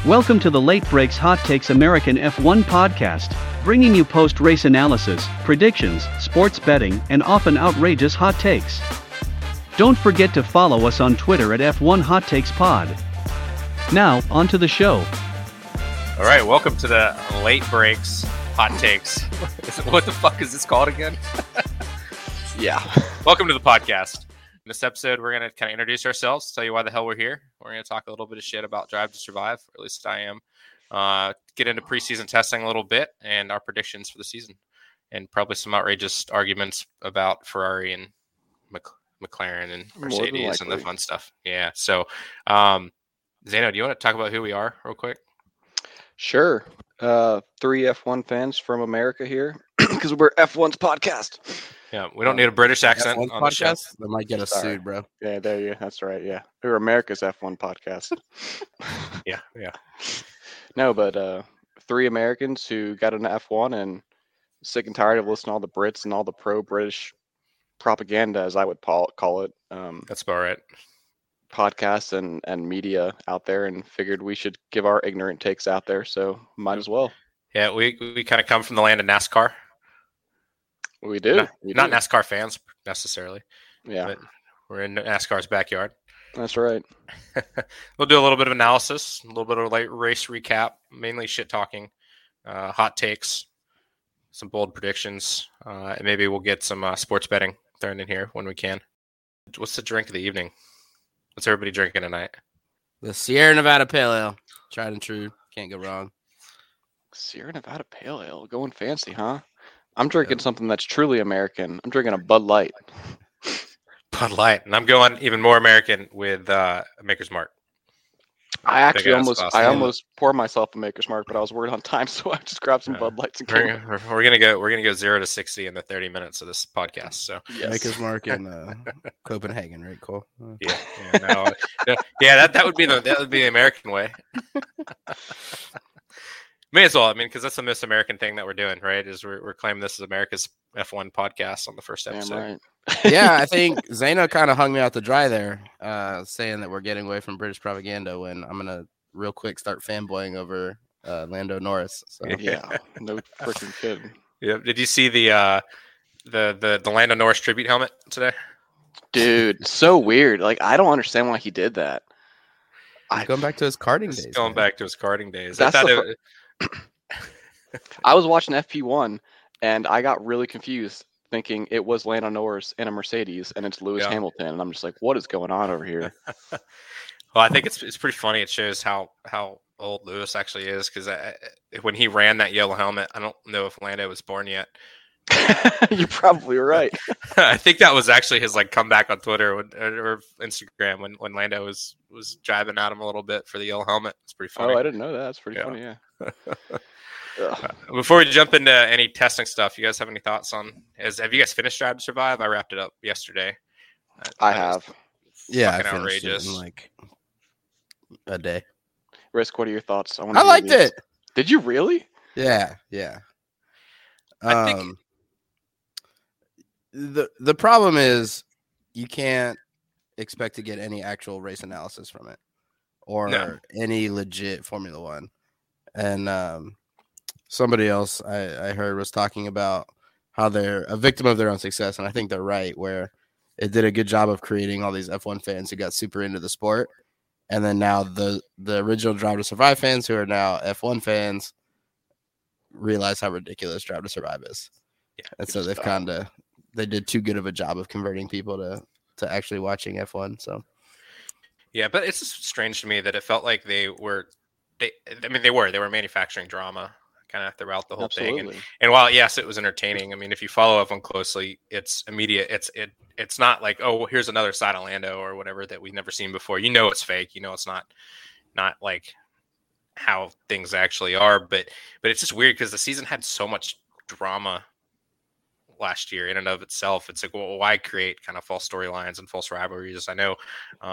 Welcome to the Late Breaks Hot Takes American F1 podcast, bringing you post-race analysis, predictions, sports betting, and often outrageous hot takes. Don't forget to follow us on Twitter at F1 Hot Takes Pod. Now, on to the show. All right, welcome to the Late Breaks Hot Takes. What the fuck is this called again? Yeah. Welcome to the podcast. In this episode, we're going to kind of introduce ourselves, tell you why the hell we're here. We're going to talk a little bit of shit about Drive to Survive, or at least I am. Get into preseason testing a little bit and our predictions for the season. And probably some outrageous arguments about Ferrari and McLaren and Mercedes and the fun stuff. Yeah. So, Zeno, do you want to talk about who we are real quick? Sure. Three F1 fans from America here because we're F1's podcast. Yeah, we don't need a British accent F1 on the show. That might get us sued, bro. Yeah, there you go. That's right. Yeah. We're America's F1 podcast. Yeah. No, but three Americans who got into F1 and sick and tired of listening to all the Brits and all the pro-British propaganda, as I would call it. That's about right. Podcasts and media out there, and figured we should give our ignorant takes out there, so might as well. Yeah, we kind of come from the land of NASCAR. We do. Not NASCAR fans necessarily. Yeah. But we're in NASCAR's backyard. That's right. We'll do a little bit of analysis, a little bit of late race recap, mainly shit talking, hot takes, some bold predictions, and maybe we'll get some sports betting thrown in here when we can. What's the drink of the evening? What's everybody drinking tonight? The Sierra Nevada Pale Ale. Tried and true. Can't go wrong. Sierra Nevada Pale Ale. Going fancy, huh? I'm drinking something that's truly American. I'm drinking a Bud Light. Bud Light. And I'm going even more American with Maker's Mark. I almost poured myself a Maker's Mark, but I was worried on time, so I just grabbed some Bud Lights and came. We're gonna go 0 to 60 in the 30 minutes of this podcast. So yes. Maker's Mark in Copenhagen, right? Cool. That would be the American way. May as well. I mean, because that's the most American thing that we're doing, right? Is we're claiming this is America's F1 podcast on the first episode. Damn right. Yeah, I think Zeno kind of hung me out to dry there, saying that we're getting away from British propaganda when I'm gonna real quick start fanboying over Lando Norris. So yeah, no freaking kidding. Yeah. Did you see the Lando Norris tribute helmet today? Dude, so weird. Like, I don't understand why he did that. Going back to his karting days. Going back to his karting days. I was watching FP1 and I got really confused, thinking it was Lando Norris in a Mercedes and it's Lewis Hamilton, and I'm just like, what is going on over here? Well, I think it's pretty funny. It shows how old Lewis actually is, because when he ran that yellow helmet, I don't know if Lando was born yet. You're probably right. I think that was actually his comeback on Twitter or Instagram when Lando was jiving at him a little bit for the yellow helmet. It's pretty funny. Oh, I didn't know that. That's pretty funny. Yeah. Before we jump into any testing stuff, you guys have any thoughts on? Have you guys finished Drive to Survive? I wrapped it up yesterday. I have. Yeah, fucking I finished outrageous. it in a day. Risk, what are your thoughts? I liked it. Did you really? Yeah. I think the problem is you can't expect to get any actual race analysis from it or any legit Formula One. And somebody else I heard was talking about how they're a victim of their own success, and I think they're right, where it did a good job of creating all these F1 fans who got super into the sport, and then now the original Drive to Survive fans who are now F1 fans realize how ridiculous Drive to Survive is. Yeah, and so they did too good of a job of converting people to actually watching F1. So yeah, but it's just strange to me that it felt like they were manufacturing drama kind of throughout the whole thing. And while yes, it was entertaining, I mean, if you follow F1 closely, it's immediate. It's not like, oh, here's another side of Lando or whatever that we've never seen before. You know it's fake. You know it's not like how things actually are. But it's just weird because the season had so much drama last year in and of itself. It's like, well, why create kind of false storylines and false rivalries? I know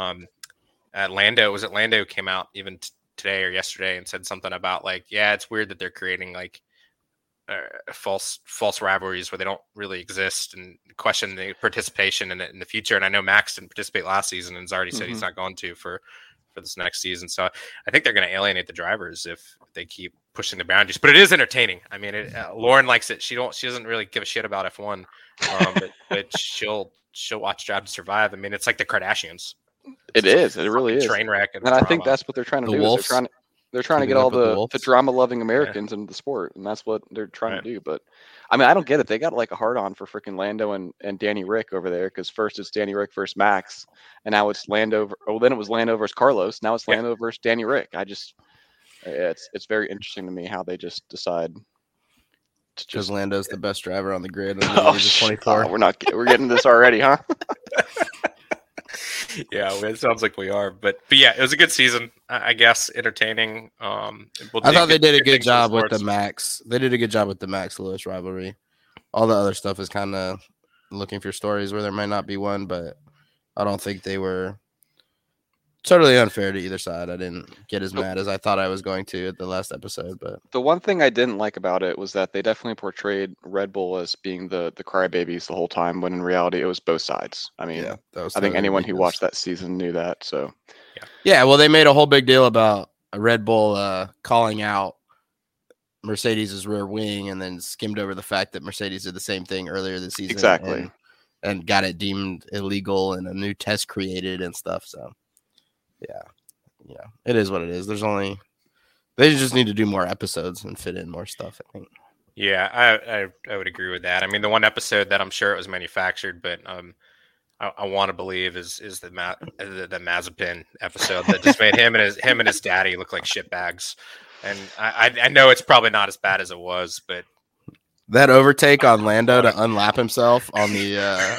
Lando came out even today or yesterday and said something about it's weird that they're creating false rivalries where they don't really exist, and question the participation in it in the future. And I know Max didn't participate last season and has already said he's not going to for for this next season. So I think they're going to alienate the drivers if they keep pushing the boundaries. But it is entertaining. I mean, Lauren likes it. She doesn't really give a shit about F1, but she'll watch Drive to Survive. I mean, it's like the Kardashians. It really is train wreck, and I think that's what they're trying to do. They're trying to get all the drama-loving Americans into the sport, and that's what they're trying to do. But I mean, I don't get it. They got like a hard-on for freaking Lando and Danny Rick over there, because first it's Danny Rick versus Max, and now it's Lando. Then it was Lando versus Carlos. Now it's Lando versus Danny Rick. It's very interesting to me how they just decide. Because Lando's the best driver on the grid. In the 24. We're getting this already, huh? Yeah, it sounds like we are, but yeah, it was a good season, I guess. Entertaining. I thought they did a good job with the Max. They did a good job with the Max Lewis rivalry. All the other stuff is kind of looking for stories where there might not be one, but I don't think they were totally unfair to either side. I didn't get as mad as I thought I was going to at the last episode. But the one thing I didn't like about it was that they definitely portrayed Red Bull as being the crybabies the whole time, when in reality it was both sides. I mean, I think anyone who watched that season knew that. So yeah, well, they made a whole big deal about Red Bull calling out Mercedes' rear wing, and then skimmed over the fact that Mercedes did the same thing earlier this season. Exactly. And got it deemed illegal and a new test created and stuff. So yeah, it is what it is. They just need to do more episodes and fit in more stuff, I think. Yeah, I would agree with that. I mean, the one episode that I'm sure it was manufactured, but I want to believe is the Mazepin episode that just made him and his daddy look like shitbags. And I know it's probably not as bad as it was, but that overtake on Lando to unlap himself on the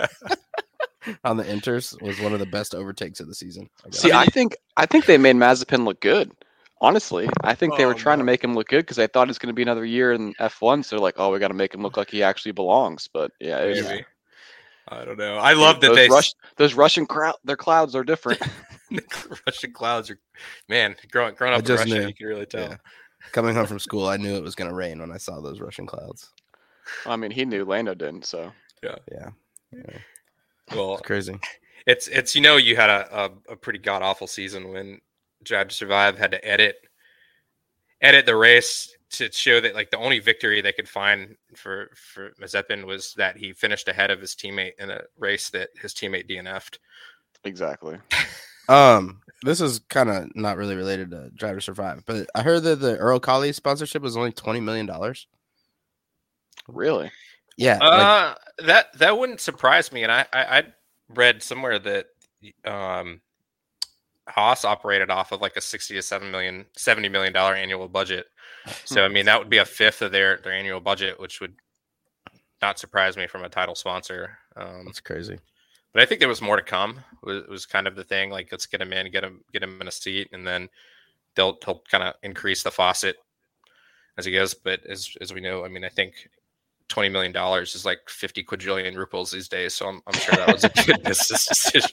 on the inters was one of the best overtakes of the season. I think they made Mazepin look good. Honestly, I think they were trying to make him look good because they thought it's going to be another year in F1. So they're like, oh, we got to make him look like he actually belongs. But yeah, maybe. I don't know. I love that those Russian their clouds are different. Russian clouds are, man. Growing up in Russia, you can really tell. Yeah. Coming home from school, I knew it was going to rain when I saw those Russian clouds. I mean, he knew, Lando didn't. So yeah. Well, it's crazy. It's you had a pretty god awful season when Drive to Survive had to edit the race to show that like the only victory they could find for Mazepin was that he finished ahead of his teammate in a race that his teammate DNF'd. Exactly. This is kind of not really related to Drive to Survive, but I heard that the Earl Collie sponsorship was only $20 million. Really? Yeah. That wouldn't surprise me. And I read somewhere that Haas operated off of like a $60 to $70 million annual budget. So I mean that would be a fifth of their annual budget, which would not surprise me from a title sponsor. That's crazy. But I think there was more to come. It was kind of the thing, like let's get him in, get him in a seat, and then he'll kind of increase the faucet as he goes. But as we know, I mean, I think $20 million is like 50 quadrillion rubles these days. So I'm sure that was a good business decision.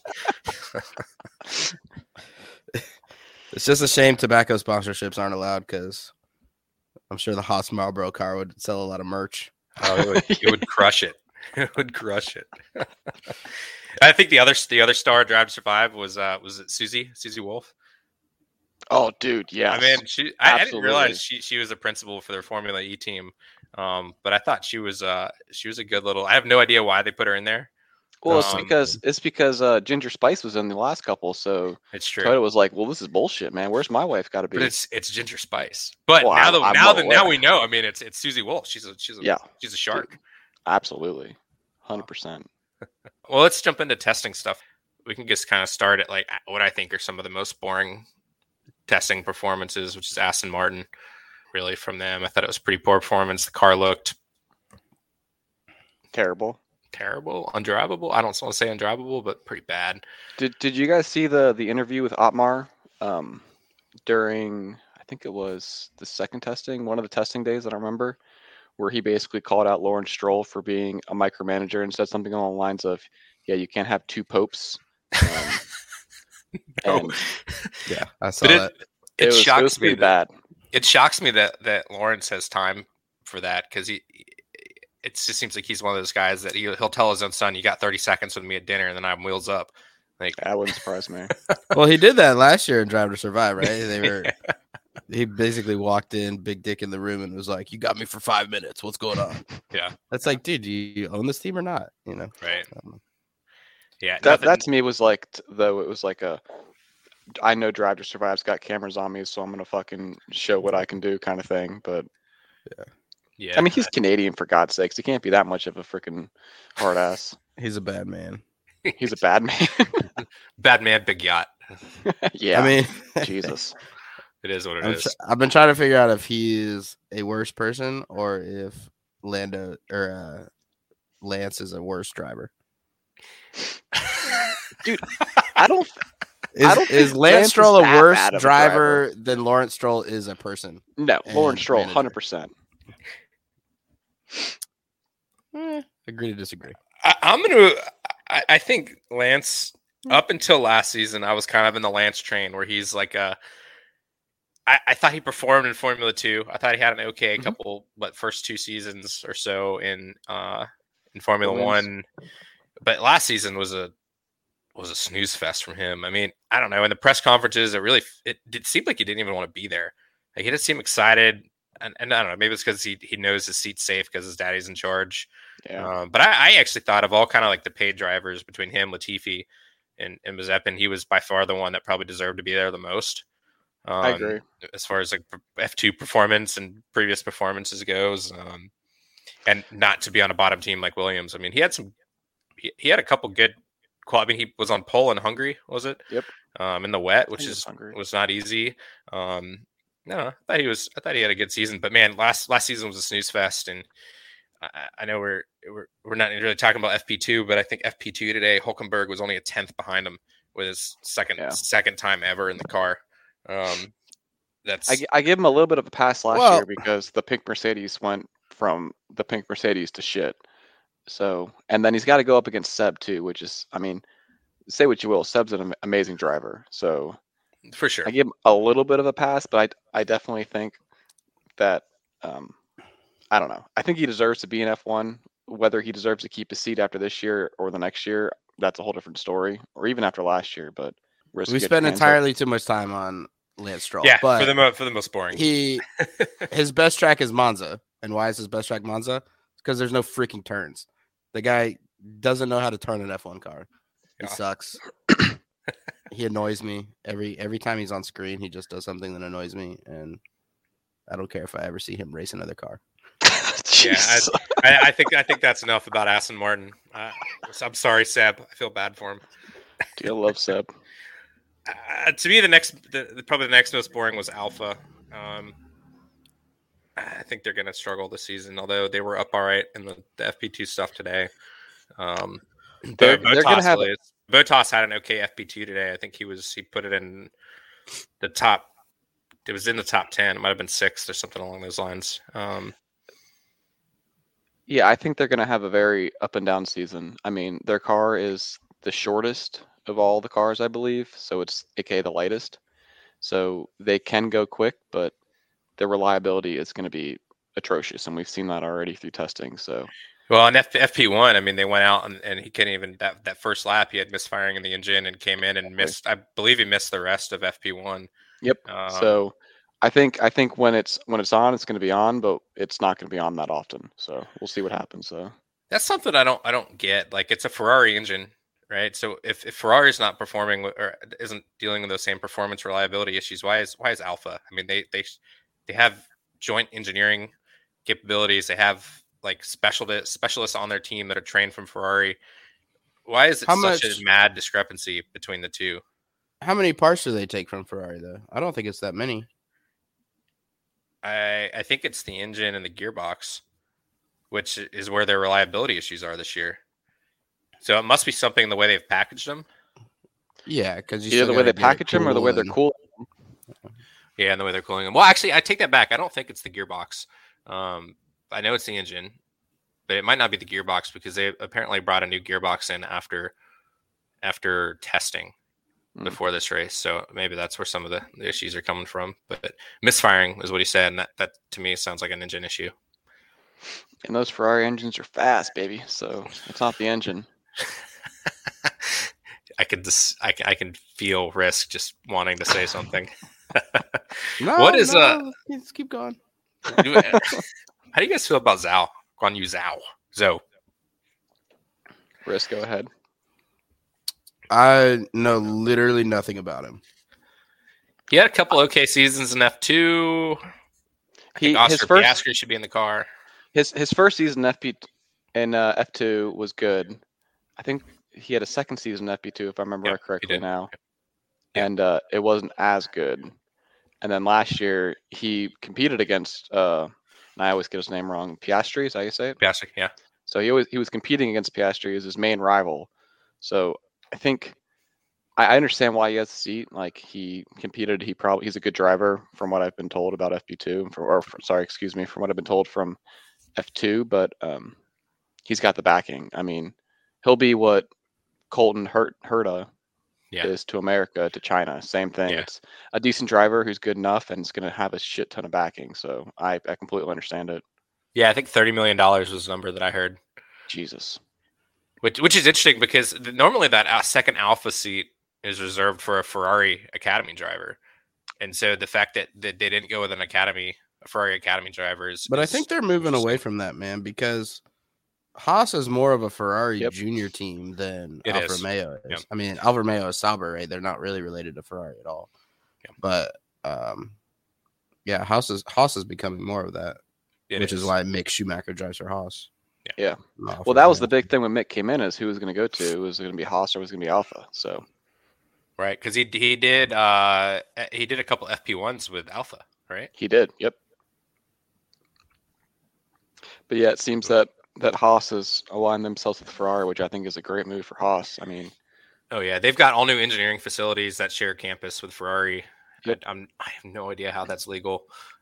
It's just a shame tobacco sponsorships aren't allowed, because I'm sure the Haas Marlboro car would sell a lot of merch. Oh, it would crush it. It would crush it. I think the other star Drive to Survive was it Susie Wolf? Oh, dude, yeah. I mean, I didn't realize she was a principal for their Formula E team, but I thought she was a good little. I have no idea why they put her in there. Well, it's because Ginger Spice was in the last couple, so it's true. Toyota was like, "Well, this is bullshit, man. Where's my wife got to be?" But it's Ginger Spice. But now we know. I mean, it's Susie Wolf. She's a shark. Absolutely, 100%. Well, let's jump into testing stuff. We can just kind of start at like what I think are some of the most boring testing performances, which is Aston Martin. Really, from them, I thought it was pretty poor performance. The car looked terrible, undrivable. I don't want to say undrivable, but pretty bad. Did you guys see the interview with Otmar during, I think it was the second testing, one of the testing days that I remember, where he basically called out Lawrence Stroll for being a micromanager and said something along the lines of, "Yeah, you can't have two popes." No. Yeah, I saw that. It was pretty bad. It shocks me that Lawrence has time for that, because it just seems like he's one of those guys that he'll tell his own son, "You got 30 seconds with me at dinner, and then I'm wheels up." Like that wouldn't surprise me. Well, he did that last year in Drive to Survive, right? He basically walked in, big dick in the room, and was like, "You got me for 5 minutes. What's going on?" Yeah, that's like, dude, do you own this team or not? You know, right? Yeah, that to me was like, though it was like I know Drive to Survive's got cameras on me, so I'm gonna fucking show what I can do, kind of thing. But yeah. I mean, he's Canadian, for God's sakes. He can't be that much of a freaking hard ass. He's a bad man. He's a bad man. Bad man, big yacht. Yeah. I mean, Jesus. It is what it is. I've been trying to figure out if he's a worse person or if Lance is a worse driver. Dude, I don't. Is Lance Stroll a worse driver than Lawrence Stroll is a person? No, Lawrence Stroll, 100%. Agree to disagree. I think Lance, up until last season, I was kind of in the Lance train where he's like I thought he performed in Formula 2. I thought he had an okay couple, first 2 seasons or so in Formula 1. But last season was a snooze fest from him. I mean, I don't know. In the press conferences, it seemed like he didn't even want to be there. Like, he didn't seem excited. And I don't know, maybe it's because he knows his seat's safe because his daddy's in charge. Yeah. But I actually thought of all kind of like the paid drivers between him, Latifi, and Mazepin, he was by far the one that probably deserved to be there the most. I agree. As far as like F2 performance and previous performances goes, and not to be on a bottom team like Williams. I mean, he had a couple good. I mean, he was on pole in Hungary, was it? Yep. In the wet, which was not easy. No, I thought he had a good season, but man, last season was a snooze fest, and I know we're not really talking about FP2, but I think FP2 today, Hülkenberg was only a 10th behind him with his second time ever in the car. I give him a little bit of a pass last year because the pink Mercedes went from the pink Mercedes to shit. So, and then he's got to go up against Seb too, which is, I mean, say what you will, Seb's an amazing driver. So for sure, I give him a little bit of a pass, but I definitely think that, I don't know. I think he deserves to be in F1. Whether he deserves to keep his seat after this year or the next year, that's a whole different story, or even after last year. But we spent entirely too much time on Lance Stroll. Yeah, but for the most boring. His best track is Monza. And why is his best track Monza? Because there's no freaking turns. The guy doesn't know how to turn an F1 car. He sucks. He annoys me every time he's on screen. He just does something that annoys me, and I don't care if I ever see him race another car. Yeah, I think that's enough about Aston Martin. I'm sorry, Seb. I feel bad for him. I love Seb. To me, probably the next most boring was Alpha. I think they're going to struggle this season, although they were up all right in the FP2 stuff today. They're going to have Bottas had an okay FP2 today. I think he put it in the top. It was in the top 10. It might have been 6th or something along those lines. Yeah, I think they're going to have a very up and down season. I mean, their car is the shortest of all the cars, I believe. So it's aka the lightest. So they can go quick, but their reliability is going to be atrocious, and we've seen that already through testing. So, well, on FP1, I mean, they went out and he couldn't even that first lap. He had misfiring in the engine and came in and missed. I believe he missed the rest of FP1. Yep. So, I think when it's on, it's going to be on, but it's not going to be on that often. So we'll see what happens. So that's something I don't get. Like, it's a Ferrari engine, right? So if Ferrari's not performing or isn't dealing with those same performance reliability issues, why is Alpha? I mean, they have joint engineering capabilities. They have like specialists on their team that are trained from Ferrari. Why is it such a mad discrepancy between the two? How many parts do they take from Ferrari, though? I don't think it's that many. I think it's the engine and the gearbox, which is where their reliability issues are this year. So it must be something the way they've packaged them. Yeah, because either the way they package them or the way they're cooling them. Yeah, and the way they're cooling them. Well, actually, I take that back. I don't think it's the gearbox. I know it's the engine, but it might not be the gearbox because they apparently brought a new gearbox in after testing before this race. So maybe that's where some of the issues are coming from. But misfiring is what he said, and that to me sounds like an engine issue. And those Ferrari engines are fast, baby. So it's not the engine. I can feel Risk just wanting to say something. Let's keep going. How do you guys feel about Zhao? Guan Yu Zhou. Risk, go ahead. I know literally nothing about him. He had a couple okay seasons in F2. Oscar Piastri should be in the car. His first season in F2 was good. I think he had a second season in FP2, if I remember correctly now. And it wasn't as good. And then last year, he competed against, and I always get his name wrong, Piastri, is that how you say it? Piastri, yeah. So he was competing against Piastri as his main rival. So I think I understand why he has the seat. Like, he competed, he's a good driver from what I've been told about FP2, from what I've been told from F2, but he's got the backing. I mean, he'll be what Colton Herta is to America, to China. Same thing. Yeah. It's a decent driver who's good enough, and it's going to have a shit ton of backing. So I completely understand it. Yeah, I think $30 million was the number that I heard. Jesus. Which is interesting because normally that second Alpha seat is reserved for a Ferrari Academy driver. And so the fact that they didn't go with a Ferrari Academy driver is... But I think they're moving away from that, man, because Haas is more of a Ferrari junior team than Alfa Romeo is. Yep. I mean, Alfa Romeo is Sauber, right? They're not really related to Ferrari at all. Yep. But, Haas is becoming more of that, which is why Mick Schumacher drives for Haas. Yeah. Well, that was the big thing when Mick came in, is who was going to go to. Was it going to be Haas or was it going to be Alpha? So, right, because he did a couple FP1s with Alpha, right? He did. Yep. But yeah, it seems that Haas has aligned themselves with Ferrari, which I think is a great move for Haas. I mean, oh yeah, they've got all new engineering facilities that share campus with Ferrari. Yep. I have no idea how that's legal.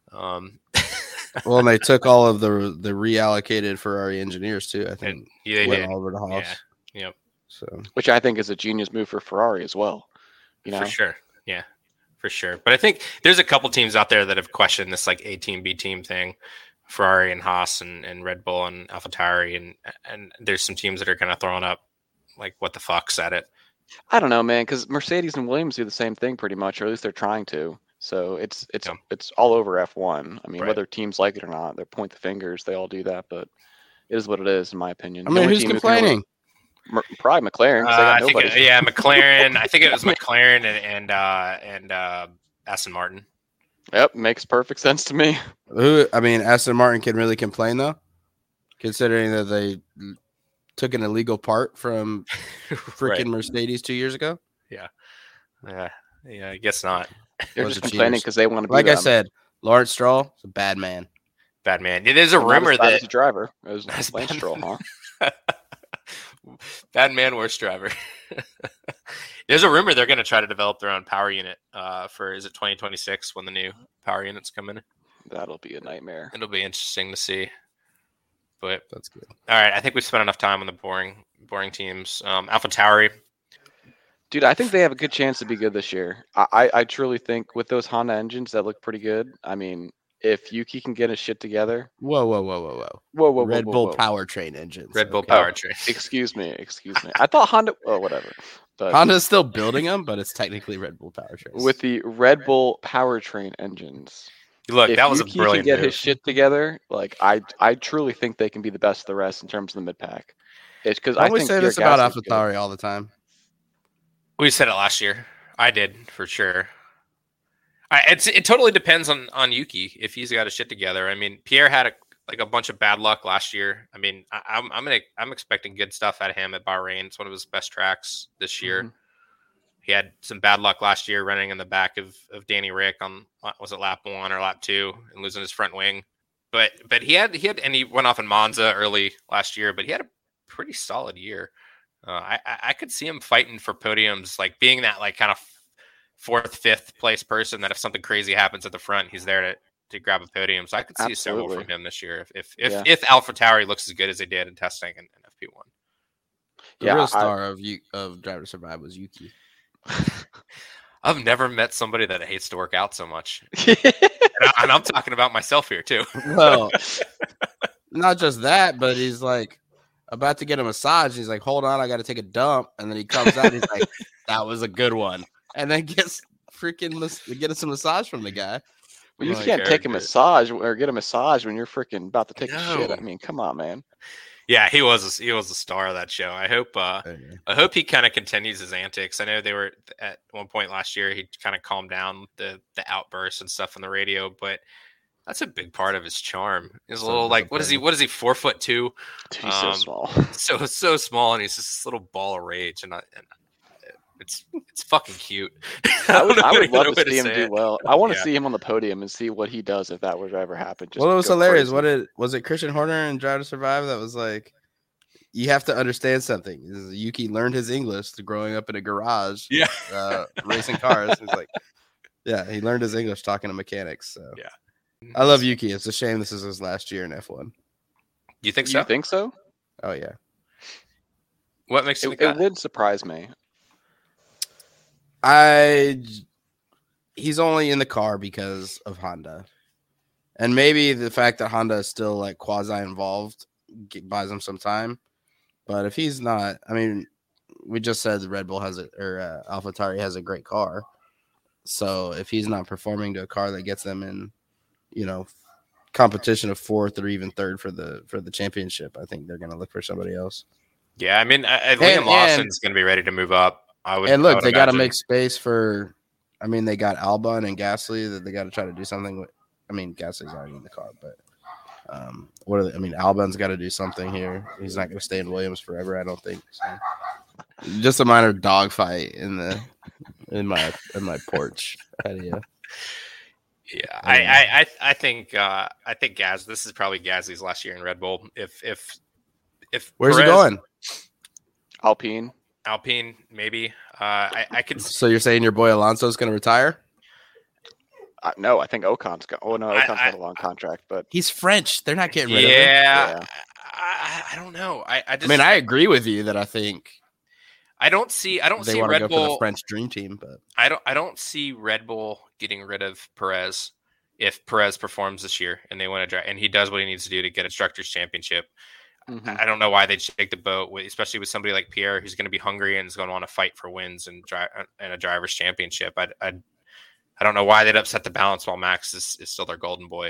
Well, and they took all of the reallocated Ferrari engineers too. I think they went all over to Haas. Yeah. Yep. So, which I think is a genius move for Ferrari as well. You know, for sure. Yeah, for sure. But I think there's a couple teams out there that have questioned this like A team, B team thing. Ferrari and Haas and Red Bull and AlphaTauri and there's some teams that are kind of throwing up like what the fuck's at it. I don't know, man, because Mercedes and Williams do the same thing pretty much, or at least they're trying to. So it's all over F1. I mean, whether teams like it or not, they point the fingers. They all do that, but it is what it is, in my opinion. I mean, who's complaining? Probably McLaren. McLaren. I think it was McLaren and Aston Martin. Yep, makes perfect sense to me. Aston Martin can really complain though, considering that they took an illegal part from freaking Mercedes 2 years ago. Yeah, I guess not. They're just complaining because they want to be like them. I said, Lawrence Stroll is a bad man. Bad man. There's a rumor that he's a driver. It was Lance Stroll, huh? Bad man, worst driver. There's a rumor they're going to try to develop their own power unit is it 2026 when the new power units come in? That'll be a nightmare. It'll be interesting to see. But that's good. All right, I think we've spent enough time on the boring teams. AlphaTauri. Dude, I think they have a good chance to be good this year. I truly think with those Honda engines that look pretty good. I mean, if Yuki can get his shit together. Whoa. Red Bull powertrain engines. Red Bull powertrain. Excuse me. I thought Honda. Oh, whatever. But Honda's still building them, but it's technically Red Bull powertrains. With the Red Bull powertrain engines. Look, that was a brilliant can get move. His shit together. Like I truly think they can be the best of the rest in terms of the mid pack. It's because I always say this about AlphaTauri all the time. We said it last year. I did for sure. It totally depends on Yuki if he's got his shit together. I mean, Pierre had a bunch of bad luck last year. I mean, I'm expecting good stuff out of him at Bahrain. It's one of his best tracks this year. Mm-hmm. He had some bad luck last year running in the back of Danny Rick on, was it lap 1 or lap 2 and losing his front wing. But he had and he went off in Monza early last year, but he had a pretty solid year. I could see him fighting for podiums, like being that like kind of 4th, 5th place person that if something crazy happens at the front, he's there to grab a podium. So I could see several from him this year if AlphaTauri looks as good as they did in testing in FP1. The real star of Drive to Survive was Yuki. I've never met somebody that hates to work out so much. and I'm talking about myself here too. Well, not just that, but he's like, about to get a massage. He's like, hold on, I got to take a dump. And then he comes out and he's like, that was a good one. And then gets a massage from the guy. Well, you can't take a massage or get a massage when you're freaking about to take a shit. I mean, come on, man. Yeah, he was a star of that show. I hope he kind of continues his antics. I know they were at one point last year. He kind of calmed down the outbursts and stuff on the radio, but that's a big part of his charm. He's a little like, what is he? 4'2"? He's so small, so small, and he's just this little ball of rage, and it's fucking cute. I would love to see him do well. I want to see him on the podium and see what he does if that would ever happen. Well, it was hilarious. Was it Christian Horner in Drive to Survive that was like, you have to understand something. Yuki learned his English through growing up in a garage, racing cars. He's like, he learned his English talking to mechanics. So I love Yuki. It's a shame this is his last year in F1. You think so? You think so? Oh yeah. What makes it? It would surprise me. He's only in the car because of Honda, and maybe the fact that Honda is still like quasi involved buys him some time. But if he's not, I mean, we just said Red Bull has AlphaTauri has a great car. So if he's not performing to a car that gets them in, competition of fourth or even third for the championship, I think they're going to look for somebody else. Yeah, I mean, Liam Lawson's going to be ready to move up. They got to make space for. I mean, they got Albon and Gasly that they got to try to do something with. I mean, Gasly's already in the car, but Albon's got to do something here. He's not going to stay in Williams forever, I don't think. So. Just a minor dogfight in my porch patio. Yeah, I think Gaz. This is probably Gasly's last year in Red Bull. If where's he going? Alpine, maybe. I could. So you're saying your boy Alonso's going to retire? No, I think Ocon's got. Oh no, Ocon's got a long contract, but he's French. They're not getting rid of him. Yeah, I don't know. I agree with you that I think. I don't see they Red go Bull for the French dream team, but I don't see Red Bull getting rid of Perez if Perez performs this year and they want to drive and he does what he needs to do to get a Constructors Championship. Mm-hmm. I don't know why they'd shake the boat, especially with somebody like Pierre who's going to be hungry and is going to want to fight for wins and a drivers' championship. I don't know why they'd upset the balance while Max is still their golden boy.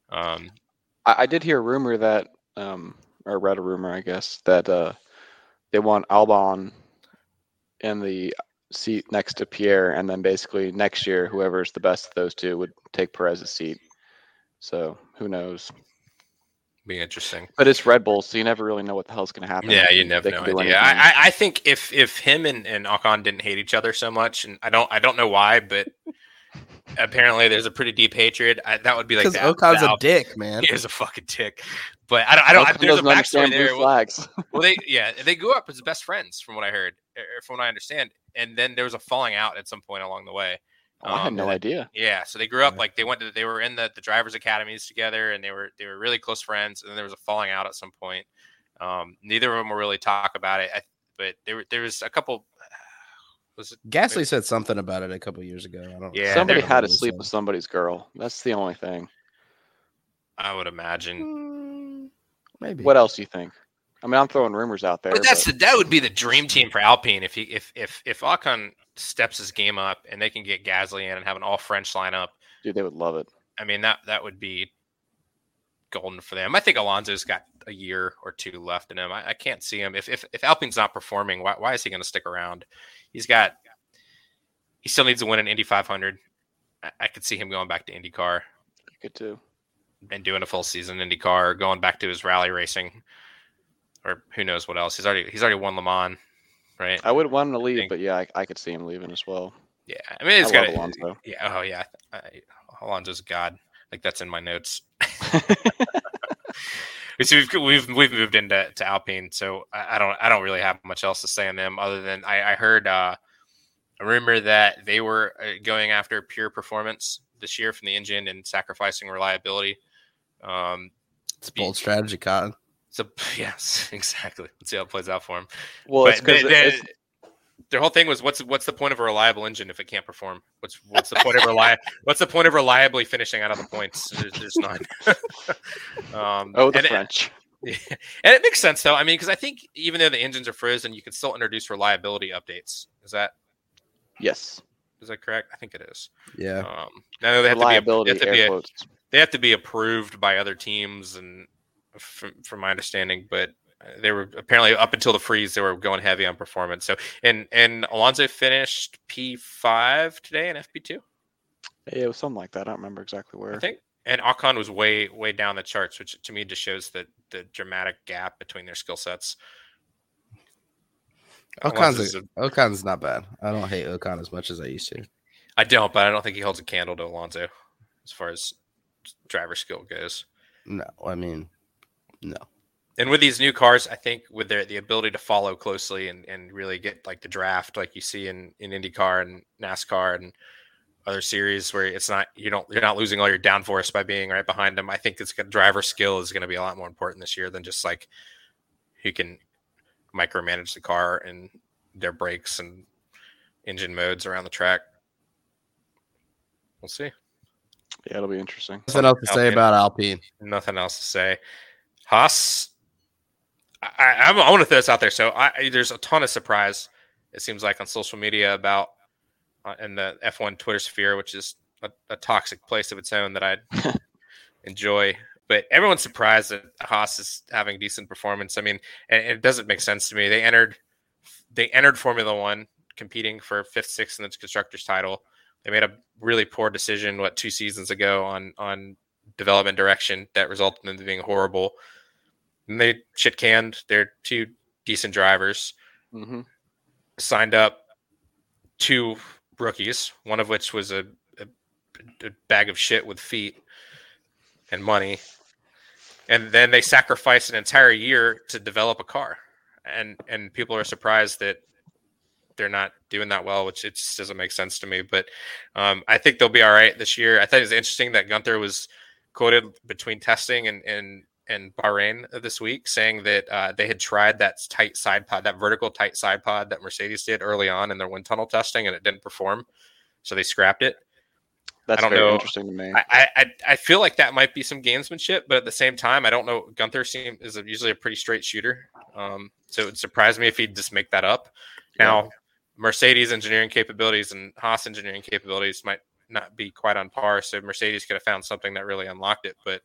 I did hear a rumor that, or read a rumor, I guess, that they want Albon in the seat next to Pierre, and then basically next year, whoever's the best of those two would take Perez's seat. So who knows? Be interesting, but it's Red Bull, so you never really know what the hell's going to happen. Yeah, you never know. I think if him and Ocon didn't hate each other so much, and I don't know why, but apparently there's a pretty deep hatred. That would be like because Ocon's a dick, man. He is a fucking dick. But I don't. There's a backstory there. Well, they grew up as best friends, from what I heard, or from what I understand, and then there was a falling out at some point along the way. I had no idea. Yeah, so they grew up like they were in the drivers' academies together, and they were really close friends. And then there was a falling out at some point. Neither of them will really talk about it, but there was a couple. Gasly said something about it a couple years ago. Somebody had to sleep with somebody's girl. That's the only thing. I would imagine. Maybe. What else do you think? I mean, I'm throwing rumors out there. But that would be the dream team for Alpine if Ocon steps his game up and they can get Gasly in and have an all French lineup. Dude, they would love it. I mean, that would be golden for them. I think Alonso's got a year or two left in him. I can't see him if Alpine's not performing. Why is he going to stick around? He still needs to win an Indy 500. I could see him going back to IndyCar. You could too. And doing a full season IndyCar, going back to his rally racing, or who knows what else. He's already won Le Mans, right? I would want him to leave, but yeah, I could see him leaving as well. Yeah, I mean, it's got Alonso. Yeah, oh yeah, Alonso's God. Like that's in my notes. So we've moved into Alpine, so I don't really have much else to say on them other than I heard a rumor that they were going after pure performance this year from the engine and sacrificing reliability. It's a bold strategy, Cotton. So yes, exactly. Let's see how it plays out for him. Well, but their whole thing was what's the point of a reliable engine if it can't perform? What's the point of what's the point of reliably finishing out of the points? There's none. The French. Yeah. And it makes sense though. I mean, because I think even though the engines are frozen, you can still introduce reliability updates. Yes. Is that correct? I think it is. Yeah. I know they have to be approved by other teams, and from my understanding, but they were apparently up until the freeze, they were going heavy on performance. So, and Alonso finished P5 today in FP2. Yeah, it was something like that. I don't remember exactly where. I think. And Ocon was way down the charts, which to me just shows the dramatic gap between their skill sets. Ocon's not bad. I don't hate Ocon as much as I used to. I don't, but I don't think he holds a candle to Alonso as far as driver skill goes. No, I mean, no. And with these new cars, I think with the ability to follow closely and really get like the draft, like you see in IndyCar and NASCAR and other series where it's not you're not losing all your downforce by being right behind them. I think driver skill is going to be a lot more important this year than just like who can micromanage the car and their brakes and engine modes around the track. We'll see. Yeah, it'll be interesting. Nothing else to say about Alpine. Nothing else to say. Haas. I want to throw this out there. So there's a ton of surprise, it seems like, on social media about in the F1 Twitter sphere, which is a toxic place of its own that I enjoy. But everyone's surprised that Haas is having decent performance. I mean, and it doesn't make sense to me. They entered Formula One competing for 5th, 6th in the constructors title. They made a really poor decision 2 seasons ago on development direction that resulted in them being horrible. And they shit canned their 2 decent drivers. Mm-hmm. Signed up 2 rookies, one of which was a bag of shit with feet and money. And then they sacrificed an entire year to develop a car. And people are surprised that they're not doing that well, which it just doesn't make sense to me. But I think they'll be all right this year. I thought it was interesting that Gunther was quoted between testing and Bahrain this week saying that they had tried that tight side pod, that vertical tight side pod that Mercedes did early on in their wind tunnel testing, and it didn't perform. So they scrapped it. That's very interesting to me. I feel like that might be some gamesmanship, but at the same time, I don't know. Gunther is usually a pretty straight shooter. So it would surprise me if he'd just make that up. Now, Mercedes engineering capabilities and Haas engineering capabilities might not be quite on par. So Mercedes could have found something that really unlocked it. But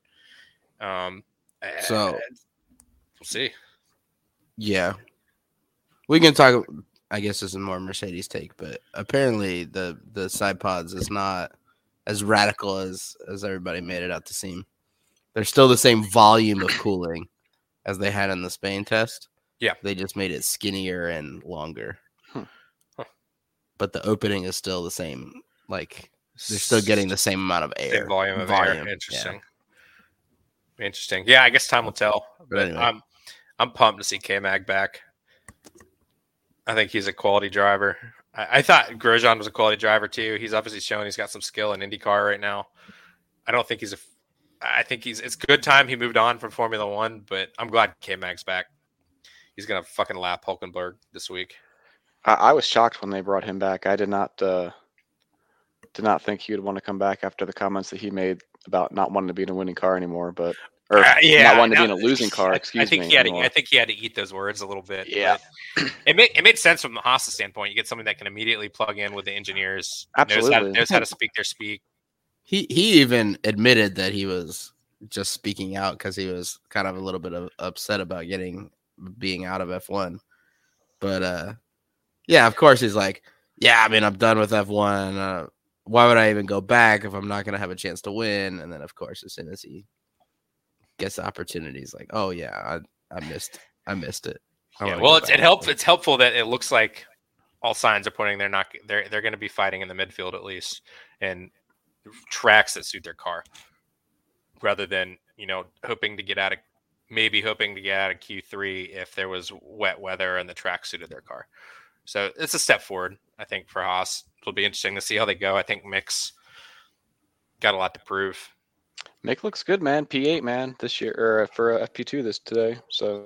so we'll see. Yeah. We can talk. I guess this is more Mercedes take, but apparently the side pods is not as radical as everybody made it out to seem. They're still the same volume of cooling as they had in the Spain test. Yeah. They just made it skinnier and longer. But the opening is still the same. Like, they're still getting the same amount of air. Same volume of air. Interesting. Yeah. Interesting. Yeah, I guess time will tell. But anyway. I'm pumped to see K-Mag back. I think he's a quality driver. I thought Grosjean was a quality driver too. He's obviously shown he's got some skill in IndyCar right now. I don't think it's good time he moved on from Formula One, but I'm glad K-Mag's back. He's gonna fucking lap Hulkenberg this week. I was shocked when they brought him back. I did not think he would want to come back after the comments that he made about not wanting to be in a winning car anymore, not wanting to be in a losing car. I think he had to eat those words a little bit. Yeah, it made sense from the Haas standpoint. You get something that can immediately plug in with the engineers. Absolutely, knows how to speak their speak. He even admitted that he was just speaking out because he was kind of a little bit upset about being out of F1. But yeah, of course he's like, yeah, I mean, I'm done with F1. Why would I even go back if I'm not going to have a chance to win? And then, of course, as soon as he gets the opportunity, he's like, oh yeah, I missed it. Well, it's helpful that it looks like all signs are pointing they're going to be fighting in the midfield at least, and tracks that suit their car, rather than hoping to get out of Q3 if there was wet weather and the track suited their car. So it's a step forward, I think, for Haas. It'll be interesting to see how they go. I think Mick's got a lot to prove. Mick looks good, man. P8, man, this year, or for FP2 today. So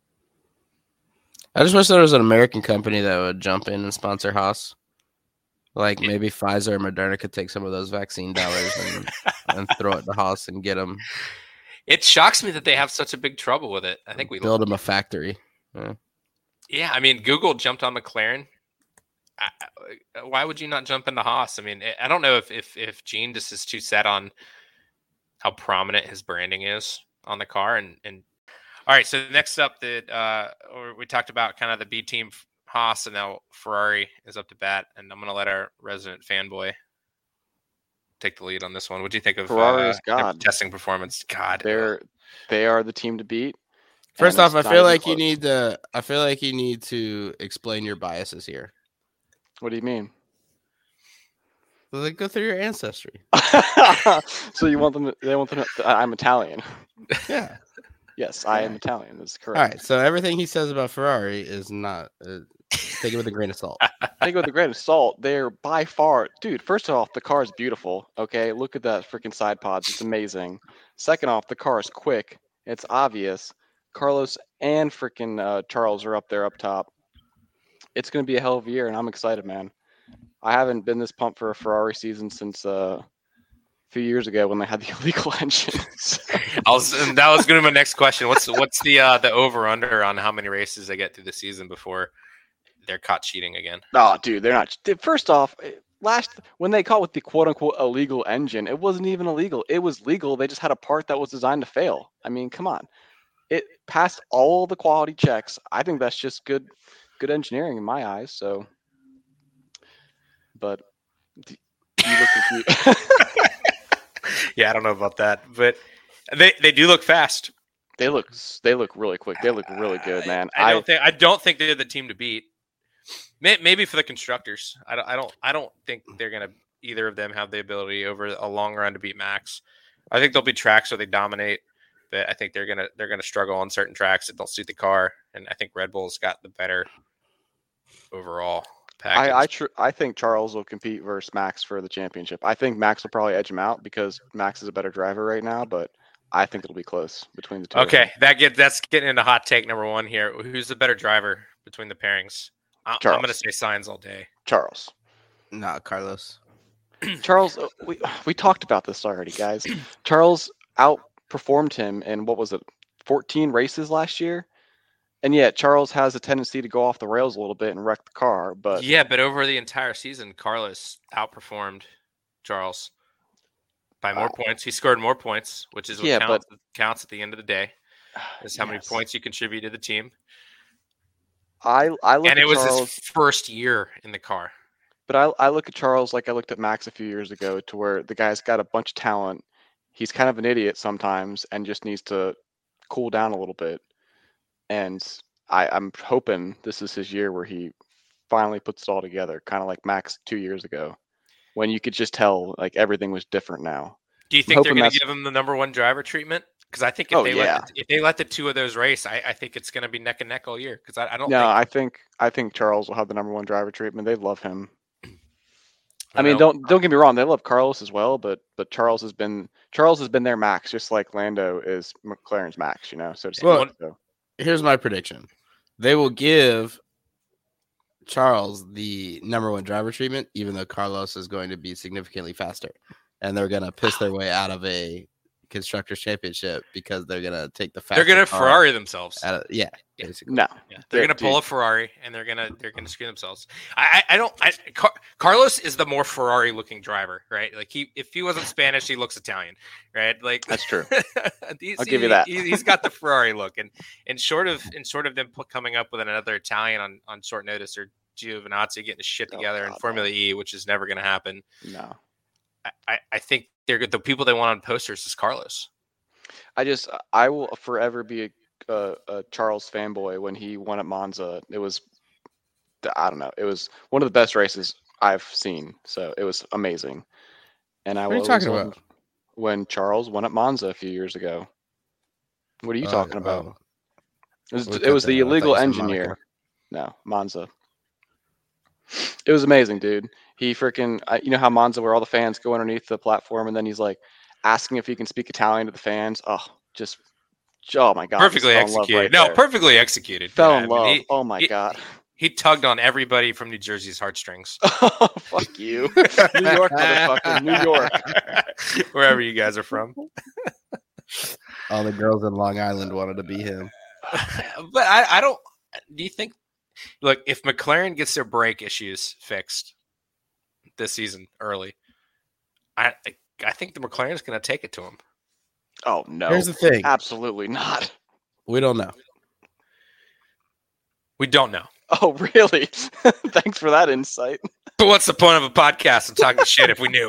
I just wish there was an American company that would jump in and sponsor Haas. Like maybe Pfizer or Moderna could take some of those vaccine dollars and throw it to Haas and get them It shocks me that they have such a big trouble with it. I think we build them a factory. Yeah, I mean, Google jumped on McLaren. Why would you not jump into Haas? I mean, I don't know if Gene just is too set on how prominent his branding is on the car. And all right, so next up, we talked about kind of the B team Haas, and now Ferrari is up to bat. And I'm going to let our resident fanboy take the lead on this one. What do you think of Ferrari's testing performance? God, they are the team to beat. First off, I feel like you need to explain your biases here. What do you mean? Well, go through your ancestry. So you want them? They want them. I'm Italian. Yeah. Yes, I am Italian. That's correct. All right. So everything he says about Ferrari is not. Take it with a grain of salt. Take it with a grain of salt. They're by far, dude. First off, the car is beautiful. Okay, look at that freaking side pods. It's amazing. Second off, the car is quick. It's obvious. Carlos and freaking Charles are up there up top. It's going to be a hell of a year, and I'm excited, man. I haven't been this pumped for a Ferrari season since a few years ago when they had the illegal engines. That was going to be my next question. What's the over under on how many races they get through the season before they're caught cheating again? Oh, dude, they're not. First off, when they caught with the quote unquote illegal engine, it wasn't even illegal. It was legal. They just had a part that was designed to fail. I mean, come on. It passed all the quality checks. I think that's just good engineering in my eyes. So, but you look confused. Yeah, I don't know about that, but they do look fast. They look really quick. They look really good, man. I don't think they're the team to beat. Maybe for the constructors. I don't think they're gonna either of them have the ability over a long run to beat Max. I think there'll be tracks where they dominate. But I think they're gonna struggle on certain tracks that don't suit the car, and I think Red Bull's got the better overall package. I think Charles will compete versus Max for the championship. I think Max will probably edge him out because Max is a better driver right now, but I think it'll be close between the two. Okay, that's getting into hot take number one here. Who's the better driver between the pairings? I'm gonna say Sainz all day. Charles. Nah, Carlos. Charles, we talked about this already, guys. Charles outperformed him in, what was it, 14 races last year? And yet Charles has a tendency to go off the rails a little bit and wreck the car. But over the entire season, Carlos outperformed Charles by more points. He scored more points, which is what counts at the end of the day. Is how many points you contribute to the team. I look and at it was Charles, his first year in the car. But I look at Charles like I looked at Max a few years ago, to where the guy's got a bunch of talent. He's kind of an idiot sometimes and just needs to cool down a little bit. And I'm hoping this is his year where he finally puts it all together, kind of like Max 2 years ago, when you could just tell like everything was different now. Do you think they're going to give him the number one driver treatment? Because I think if they let the two of those race, I think it's going to be neck and neck all year. Because I don't. No, I think Charles will have the number one driver treatment. They love him. I mean, don't get me wrong. They love Carlos as well, but Charles has been their Max, just like Lando is McLaren's Max. You know, so to speak. So. Here's my prediction: they will give Charles the number one driver treatment, even though Carlos is going to be significantly faster, and they're going to piss their way out of a Constructors Championship because they're going to take the they're going to Ferrari themselves. Basically. No, they're going to pull a Ferrari and they're going to screw themselves. Carlos is the more Ferrari looking driver, right? Like if he wasn't Spanish, he looks Italian, right? Like that's true. I'll give you that. He's got the Ferrari look, and short of them coming up with another Italian on short notice, or Giovinazzi getting his shit together in Formula E, which is never going to happen. No, I think they're the people they want on posters is Carlos. I will forever be a Charles fanboy. When he won at Monza, it was, I don't know, it was one of the best races I've seen. So it was amazing. And what are you talking about? When Charles won at Monza a few years ago. What are you talking about? It was the illegal engine year. No, Monza. It was amazing, dude. He freaking, you know how Monza, where all the fans go underneath the platform, and then he's like asking if he can speak Italian to the fans. Oh my God. Perfectly executed. Perfectly executed. Fell in love. Oh my God. He tugged on everybody from New Jersey's heartstrings. Oh, fuck you. New York, motherfucker. New York. Wherever you guys are from. All the girls in Long Island wanted to be him. But I don't. Do you think? Look, if McLaren gets their brake issues fixed this season early, I think the McLaren's going to take it to him. Oh no! Here's the thing. Absolutely not. We don't know. We don't know. Oh really? Thanks for that insight. But what's the point of a podcast of talking shit if we knew?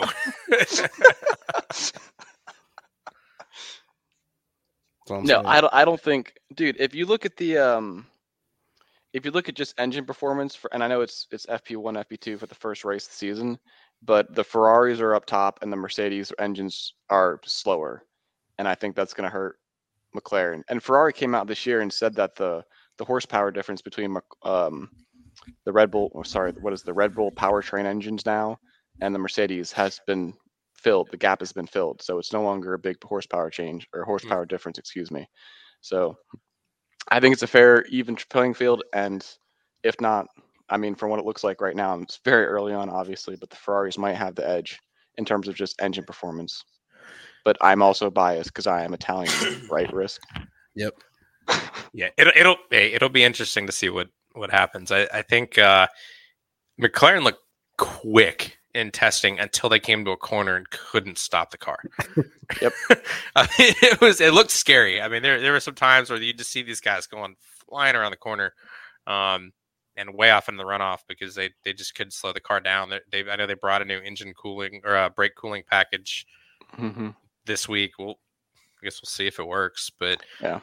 No, I don't think, dude. If you look at the if you look at just engine performance for, and I know it's FP1, FP2 for the first race of the season, but the Ferraris are up top and the Mercedes engines are slower, and I think that's going to hurt McLaren. And Ferrari came out this year and said that the horsepower difference between the Red Bull, the Red Bull powertrain engines now and the Mercedes has been filled. The gap has been filled, so it's no longer a big horsepower change or horsepower difference. Excuse me. So I think it's a fair, even playing field, and if not, I mean, from what it looks like right now, it's very early on, obviously, but the Ferraris might have the edge in terms of just engine performance. But I'm also biased because I am Italian, right? Risk. Yep. Yeah, it'll be interesting to see what happens. I think McLaren looked quick in testing until they came to a corner and couldn't stop the car. Yep. I mean, it looked scary. I mean, there were some times where you just see these guys flying around the corner, and way off in the runoff because they just couldn't slow the car down. I know they brought a new engine cooling or brake cooling package this week. I guess we'll see if it works. But yeah.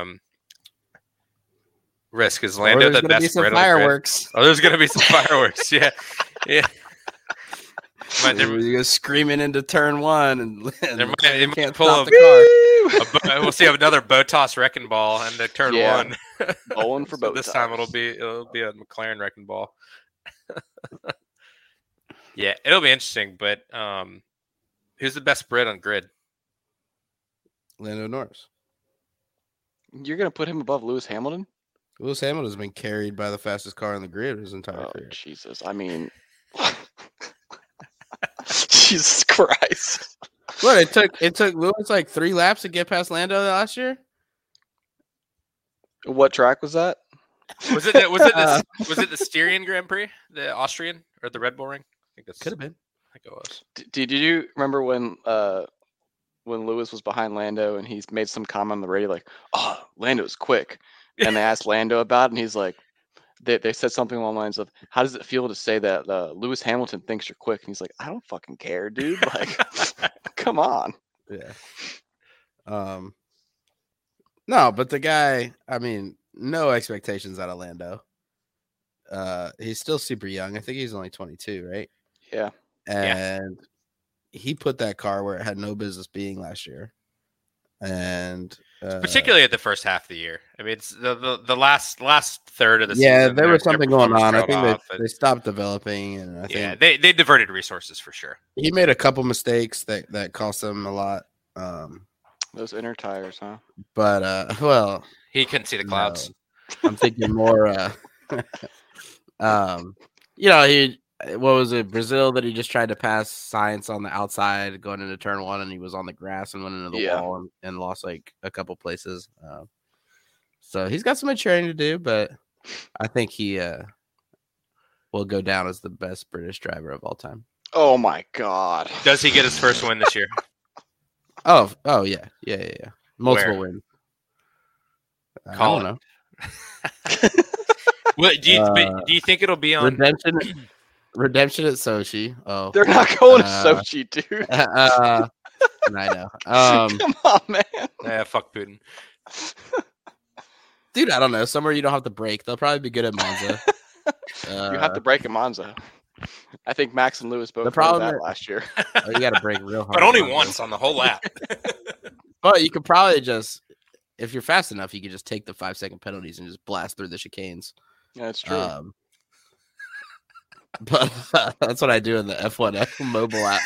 Risk, is Lando the best Brit on the grid? Oh, there's going to be some fireworks. Yeah. You go screaming into turn one, and they can't pull stop the car. We'll see another Bottas wrecking ball and the turn one. Bowling for Bottas. This time it'll be a McLaren wrecking ball. Yeah, it'll be interesting. But who's the best Brit on grid? Lando Norris. You're gonna put him above Lewis Hamilton? Lewis Hamilton has been carried by the fastest car on the grid his entire career. Jesus, I mean. Jesus Christ! What it took Lewis like 3 laps to get past Lando last year. What track was that? Was it the Styrian Grand Prix, the Austrian or the Red Bull Ring? I think that could have been. I think it was. Did you remember when Lewis was behind Lando and he's made some comment on the radio like, "Oh, Lando's quick," and they asked Lando about it, and he's like. They said something along the lines of, "How does it feel to say that Lewis Hamilton thinks you're quick?" And he's like, "I don't fucking care, dude. Like, come on." Yeah. No, but the guy, I mean, no expectations out of Lando. He's still super young. I think he's only 22, right? Yeah. And he put that car where it had no business being last year. And particularly at the first half of the year. I mean, it's the last third of the season. Yeah, there was something going on. I think they stopped developing, and I think they diverted resources for sure. He made a couple mistakes that cost them a lot. Those inner tires, huh? But well, he couldn't see the clouds. No. I'm thinking more. What was it, Brazil, that he just tried to pass Sainz on the outside going into turn one, and he was on the grass and went into the wall and lost like a couple places. So he's got some maturing to do, but I think he will go down as the best British driver of all time. Oh my God! Does he get his first win this year? Oh yeah. Multiple wins. I don't know. What do you think it'll be on Redemption at Sochi? Oh, they're not going to Sochi, dude. I know. Come on, man. Yeah, fuck Putin. Dude, I don't know. Somewhere you don't have to brake. They'll probably be good at Monza. You have to brake at Monza. I think Max and Lewis both did that last year. Oh, you got to brake real hard. But only once on the whole lap. But you could probably just, if you're fast enough, you could just take the 5-second penalties and just blast through the chicanes. Yeah, that's true. But that's what I do in the F1 mobile app.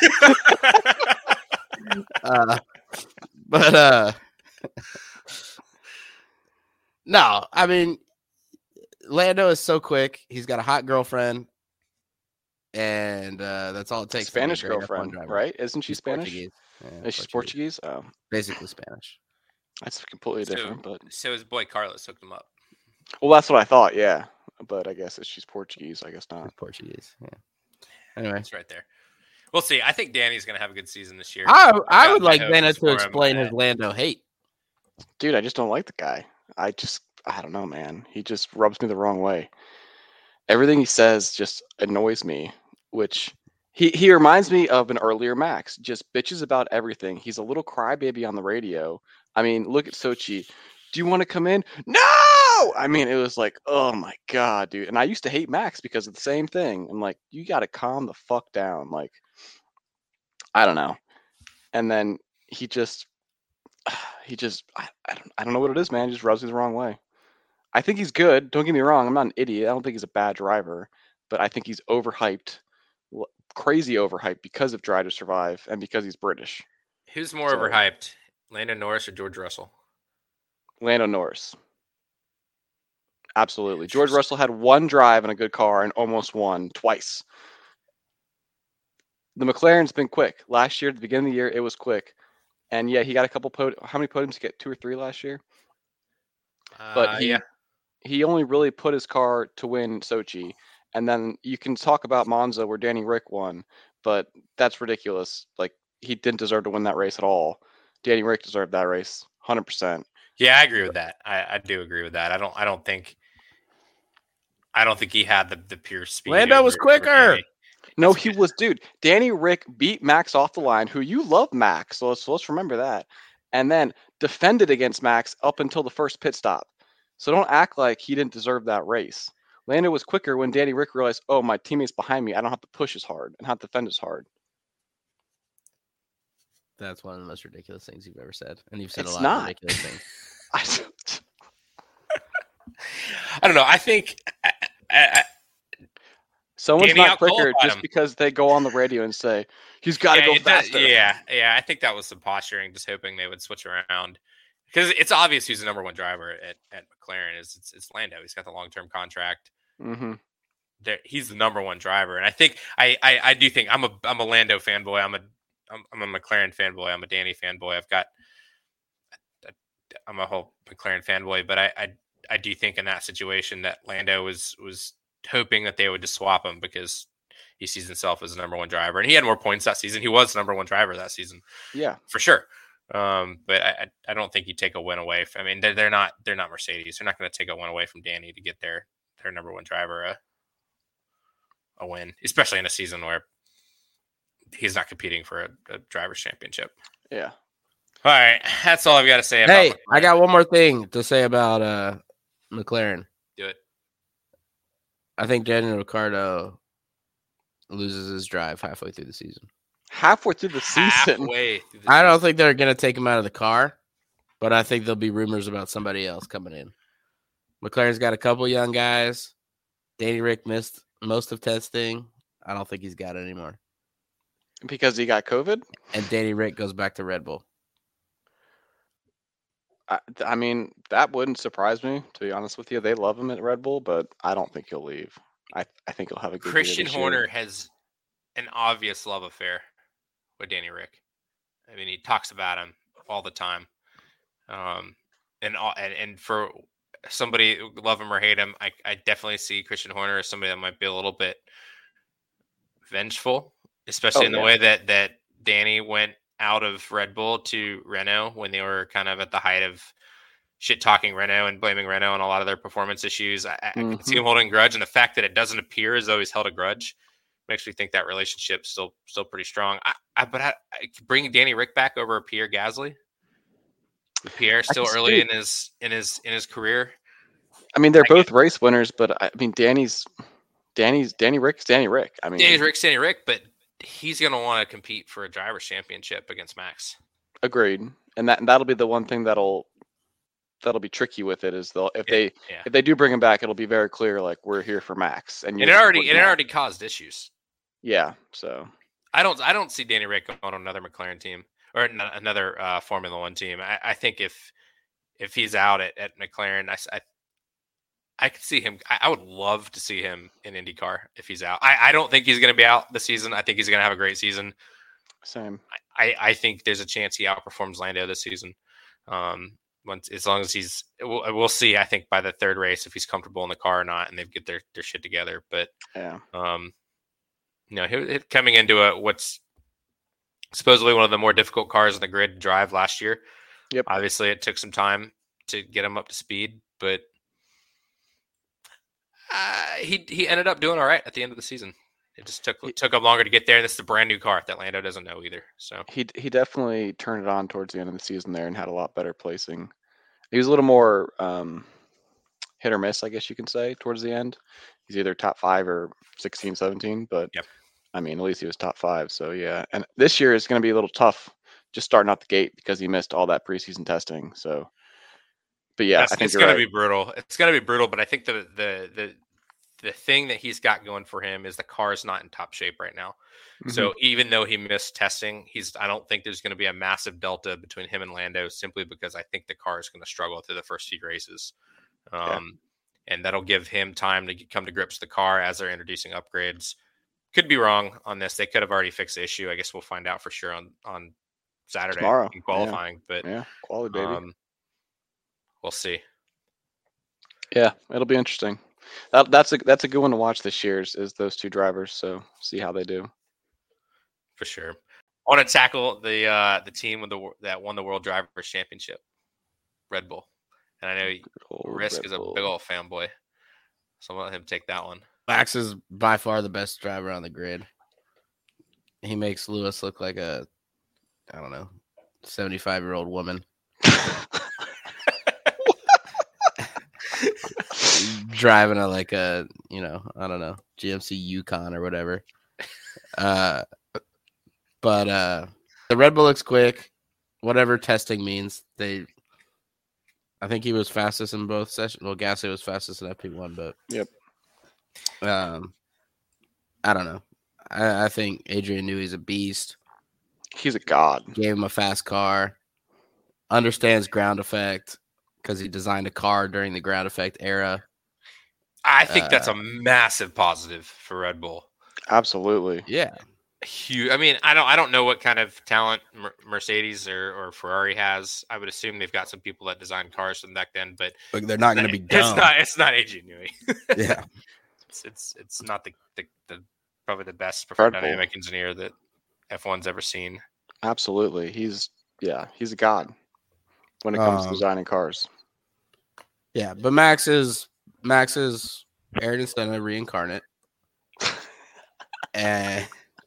No, I mean, Lando is so quick. He's got a hot girlfriend, and that's all it takes. Spanish girlfriend, right? Isn't she Spanish? Portuguese. Yeah, is she Portuguese? Oh, basically Spanish. That's completely different. But so his boy Carlos hooked him up. Well, that's what I thought. Yeah, but I guess she's Portuguese. I guess not. She's Portuguese. Yeah. Anyway, it's right there. We'll see. I think Danny's going to have a good season this year. I would like Dana to explain his Lando hate. Dude, I just don't like the guy. I don't know, man. He just rubs me the wrong way. Everything he says just annoys me, which he reminds me of an earlier Max. Just bitches about everything. He's a little crybaby on the radio. I mean, look at Sochi. Do you want to come in? No! I mean, it was like, oh my God, dude. And I used to hate Max because of the same thing. I'm like, you got to calm the fuck down. Like, I don't know. And then he just, I don't know what it is, man. He just rubs me the wrong way. I think he's good. Don't get me wrong. I'm not an idiot. I don't think he's a bad driver, but I think he's overhyped, crazy overhyped because of Drive to Survive and because he's British. Who's more overhyped, Lando Norris or George Russell? Lando Norris. Absolutely. George Russell had one drive in a good car and almost won twice. The McLaren's been quick. Last year, at the beginning of the year, it was quick. And yeah, he got a couple how many podiums did he get? 2 or 3 last year? But he only really put his car to win Sochi. And then you can talk about Monza where Danny Rick won, but that's ridiculous. Like, he didn't deserve to win that race at all. Danny Rick deserved that race 100%. Yeah, I agree with that. I do agree with that. I don't think he had the pure speed. Lando was quicker. No, he was, dude. Danny Rick beat Max off the line, who you love Max, so let's remember that. And then defended against Max up until the first pit stop. So don't act like he didn't deserve that race. Lando was quicker when Danny Rick realized, oh, my teammate's behind me. I don't have to push as hard and have to defend as hard. That's one of the most ridiculous things you've ever said. And you've said a lot of ridiculous things. I don't know. I think someone's not quicker just because they go on the radio and say, he's got to go faster. Yeah. I think that was some posturing, just hoping they would switch around. Because it's obvious who's the number one driver at McLaren. It's Lando. He's got the long-term contract. Mm-hmm. He's the number one driver. And I think I do think I'm a Lando fanboy. I'm a McLaren fanboy. I'm a Danny fanboy. I'm a whole McLaren fanboy, but I do think in that situation that Lando was hoping that they would just swap him because he sees himself as the number one driver, and he had more points that season. He was the number one driver that season. Yeah, for sure. But I don't think you take a win away. I mean, they're not Mercedes. They're not going to take a win away from Danny to get their number one driver a win, especially in a season where he's not competing for a driver's championship. Yeah. All right, that's all I've got to say about McLaren. I got one more thing to say about McLaren. Do it. I think Daniel Ricciardo loses his drive halfway through the season. Halfway through the season? I don't think they're going to take him out of the car, but I think there'll be rumors about somebody else coming in. McLaren's got a couple young guys. Danny Rick missed most of testing. I don't think he's got it anymore. Because he got COVID? And Danny Rick goes back to Red Bull. I mean, that wouldn't surprise me, to be honest with you. They love him at Red Bull, but I don't think he'll leave. I think he'll have a good Christian Horner has an obvious love affair with Danny Rick. I mean, he talks about him all the time. And for somebody, love him or hate him, I definitely see Christian Horner as somebody that might be a little bit vengeful, especially in the way that Danny went out of Red Bull to Renault when they were kind of at the height of shit talking Renault and blaming Renault on a lot of their performance issues. I can see him holding a grudge, and the fact that it doesn't appear as though he's held a grudge makes me think that relationship's still pretty strong. But bringing Danny Rick back over Pierre Gasly, with Pierre still early in his career. I mean, they're both race winners, but I mean, Danny Rick's Danny Rick. I mean, Danny Rick, but he's going to want to compete for a driver's championship against Max. Agreed. And that'll be the one thing that'll be tricky with it is if they do bring him back, it'll be very clear, like, we're here for Max. And it already caused issues. Yeah. So I don't see Danny Rick on another McLaren team or another Formula One team. I think if he's out at McLaren, I could see him. I would love to see him in IndyCar if he's out. I don't think he's going to be out this season. I think he's going to have a great season. Same. I think there's a chance he outperforms Lando this season. as long as we'll see. I think by the third race if he's comfortable in the car or not, and they get their shit together. But coming into what's supposedly one of the more difficult cars on the grid to drive last year. Yep. Obviously, it took some time to get him up to speed, but he ended up doing all right at the end of the season. It just took him longer to get there, and this is a brand new car that Lando doesn't know either. So he definitely turned it on towards the end of the season there and had a lot better placing. He was a little more hit or miss, I guess you can say, towards the end. He's either top 5 or 16, 17, but yep. I mean, at least he was top 5. So yeah, and this year is going to be a little tough just starting out the gate because he missed all that preseason testing. So, but yeah, I think it's going to be brutal. It's going to be brutal, but I think the thing that he's got going for him is the car is not in top shape right now. Mm-hmm. So even though he missed testing, I don't think there's going to be a massive delta between him and Lando simply because I think the car is going to struggle through the first few races. And that'll give him time to come to grips with the car as they're introducing upgrades. Could be wrong on this. They could have already fixed the issue. I guess we'll find out for sure on Saturday tomorrow in qualifying. But quality, baby. We'll see. Yeah, it'll be interesting. That's a good one to watch this year is those two drivers. So see how they do. For sure. I want to tackle the team that won the World Drivers' Championship, Red Bull, and I know Risk is a big old fanboy, so I'll let him take that one. Max is by far the best driver on the grid. He makes Lewis look like a 75-year-old woman. Driving a GMC Yukon or whatever. But the Red Bull looks quick, whatever testing means. I think he was fastest in both sessions. Well, Gasly was fastest in FP1, but yep. I don't know. I think Adrian Newey's a beast. He's a god. Gave him a fast car. Understands ground effect because he designed a car during the ground effect era. I think that's a massive positive for Red Bull. Absolutely. Yeah. Huge. I mean, I don't know what kind of talent Mercedes or Ferrari has. I would assume they've got some people that designed cars from back then, but they're not going to be dumb. It's not Adrian Newey. Yeah. It's not the probably the best preferred dynamic engineer that F1's ever seen. Absolutely. He's a god when it comes to designing cars. Yeah, but Max is Ayrton Senna reincarnate. And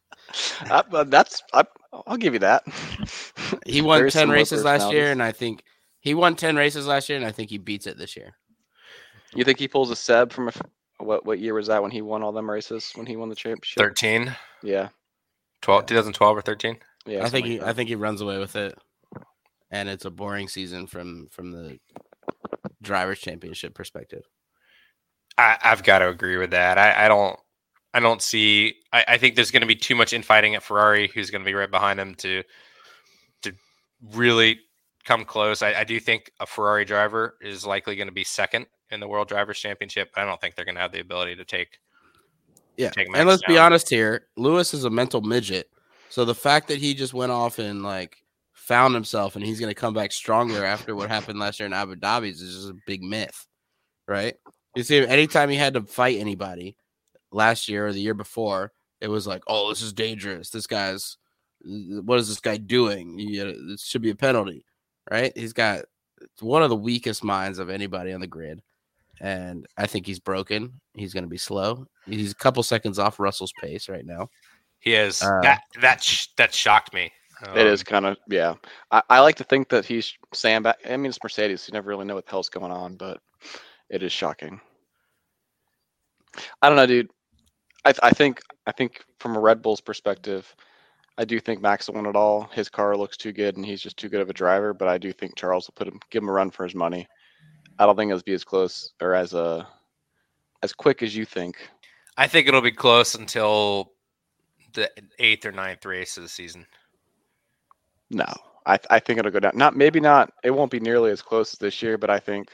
I'll give you that. He won 10 races last year, and I think he beats it this year. You think he pulls a Seb from what year was that when he won all them races when he won the championship? 13. Yeah. 2012 or 13. Yeah. I think he runs away with it, and it's a boring season from the drivers' championship perspective. I've got to agree with that. I don't see. I think there's going to be too much infighting at Ferrari, who's going to be right behind him to really come close. I do think a Ferrari driver is likely going to be second in the World Drivers' Championship. I don't think they're going to have the ability to take. Yeah, and let's be honest here. Lewis is a mental midget, so the fact that he just went off and found himself, and he's going to come back stronger after what happened last year in Abu Dhabi is just a big myth, right? You see, anytime he had to fight anybody last year or the year before, it was like, oh, this is dangerous. What is this guy doing? This should be a penalty, right? He's got one of the weakest minds of anybody on the grid. And I think he's broken. He's going to be slow. He's a couple seconds off Russell's pace right now. He is. That shocked me. It is kind of, yeah. I like to think that he's sandbag. I mean, it's Mercedes. You never really know what the hell's going on, but it is shocking. I don't know, dude. I think from a Red Bull's perspective, I do think Max will win it all. His car looks too good, and he's just too good of a driver. But I do think Charles will give him a run for his money. I don't think it'll be as close or as quick as you think. I think it'll be close until the 8th or 9th race of the season. No, I think it'll go down. It won't be nearly as close as this year, but I think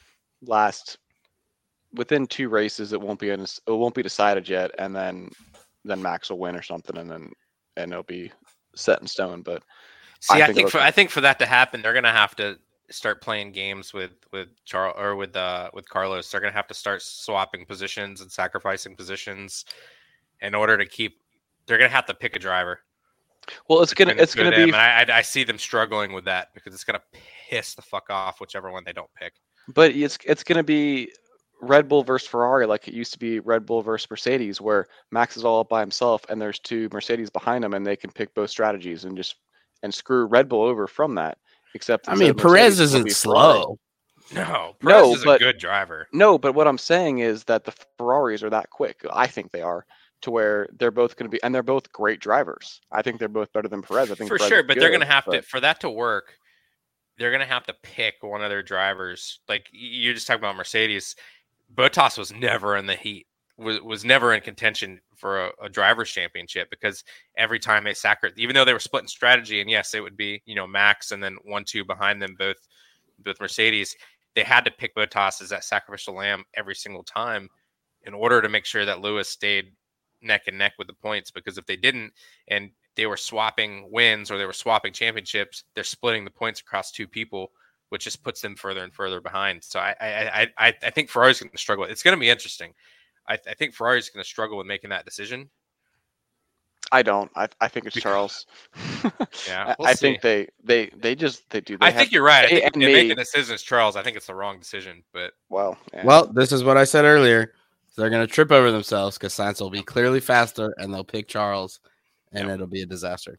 within 2 races it won't be decided yet, and then Max will win or something, and it'll be set in stone. But see, I think for that to happen, they're gonna have to start playing games with Charles or with Carlos, they're going to have to start swapping positions and sacrificing positions in order to keep. They're going to have to pick a driver. Well, it's gonna be. And I see them struggling with that because it's going to piss the fuck off whichever one they don't pick. But it's going to be Red Bull versus Ferrari, like it used to be Red Bull versus Mercedes, where Max is all up by himself and there's two Mercedes behind him, and they can pick both strategies and screw Red Bull over from that. Except Perez isn't slow. Perez is a good driver. No, but what I'm saying is that the Ferraris are that quick. I think they are, to where they're both going to be, and they're both great drivers. I think they're both better than Perez. I think for Perez sure, but they're going to have to, for that to work, they're going to have to pick one of their drivers. Like you're just talking about Mercedes. Bottas was never in the heat, was never in contention for a driver's championship, because every time they even though they were splitting strategy, and yes, it would be, Max and then 1-2 behind them, both Mercedes, they had to pick Bottas as that sacrificial lamb every single time in order to make sure that Lewis stayed neck and neck with the points, because if they didn't and they were swapping wins or they were swapping championships, they're splitting the points across two people, which just puts them further and further behind. So I think Ferrari's going to struggle. It's going to be interesting. I think Ferrari's going to struggle with making that decision. I don't. I think it's Charles. Yeah, I think they do. I think you're right. I think they make the decision as Charles. I think it's the wrong decision, but well, this is what I said earlier. They're going to trip over themselves because Sainz will be clearly faster, and they'll pick Charles, and it'll be a disaster.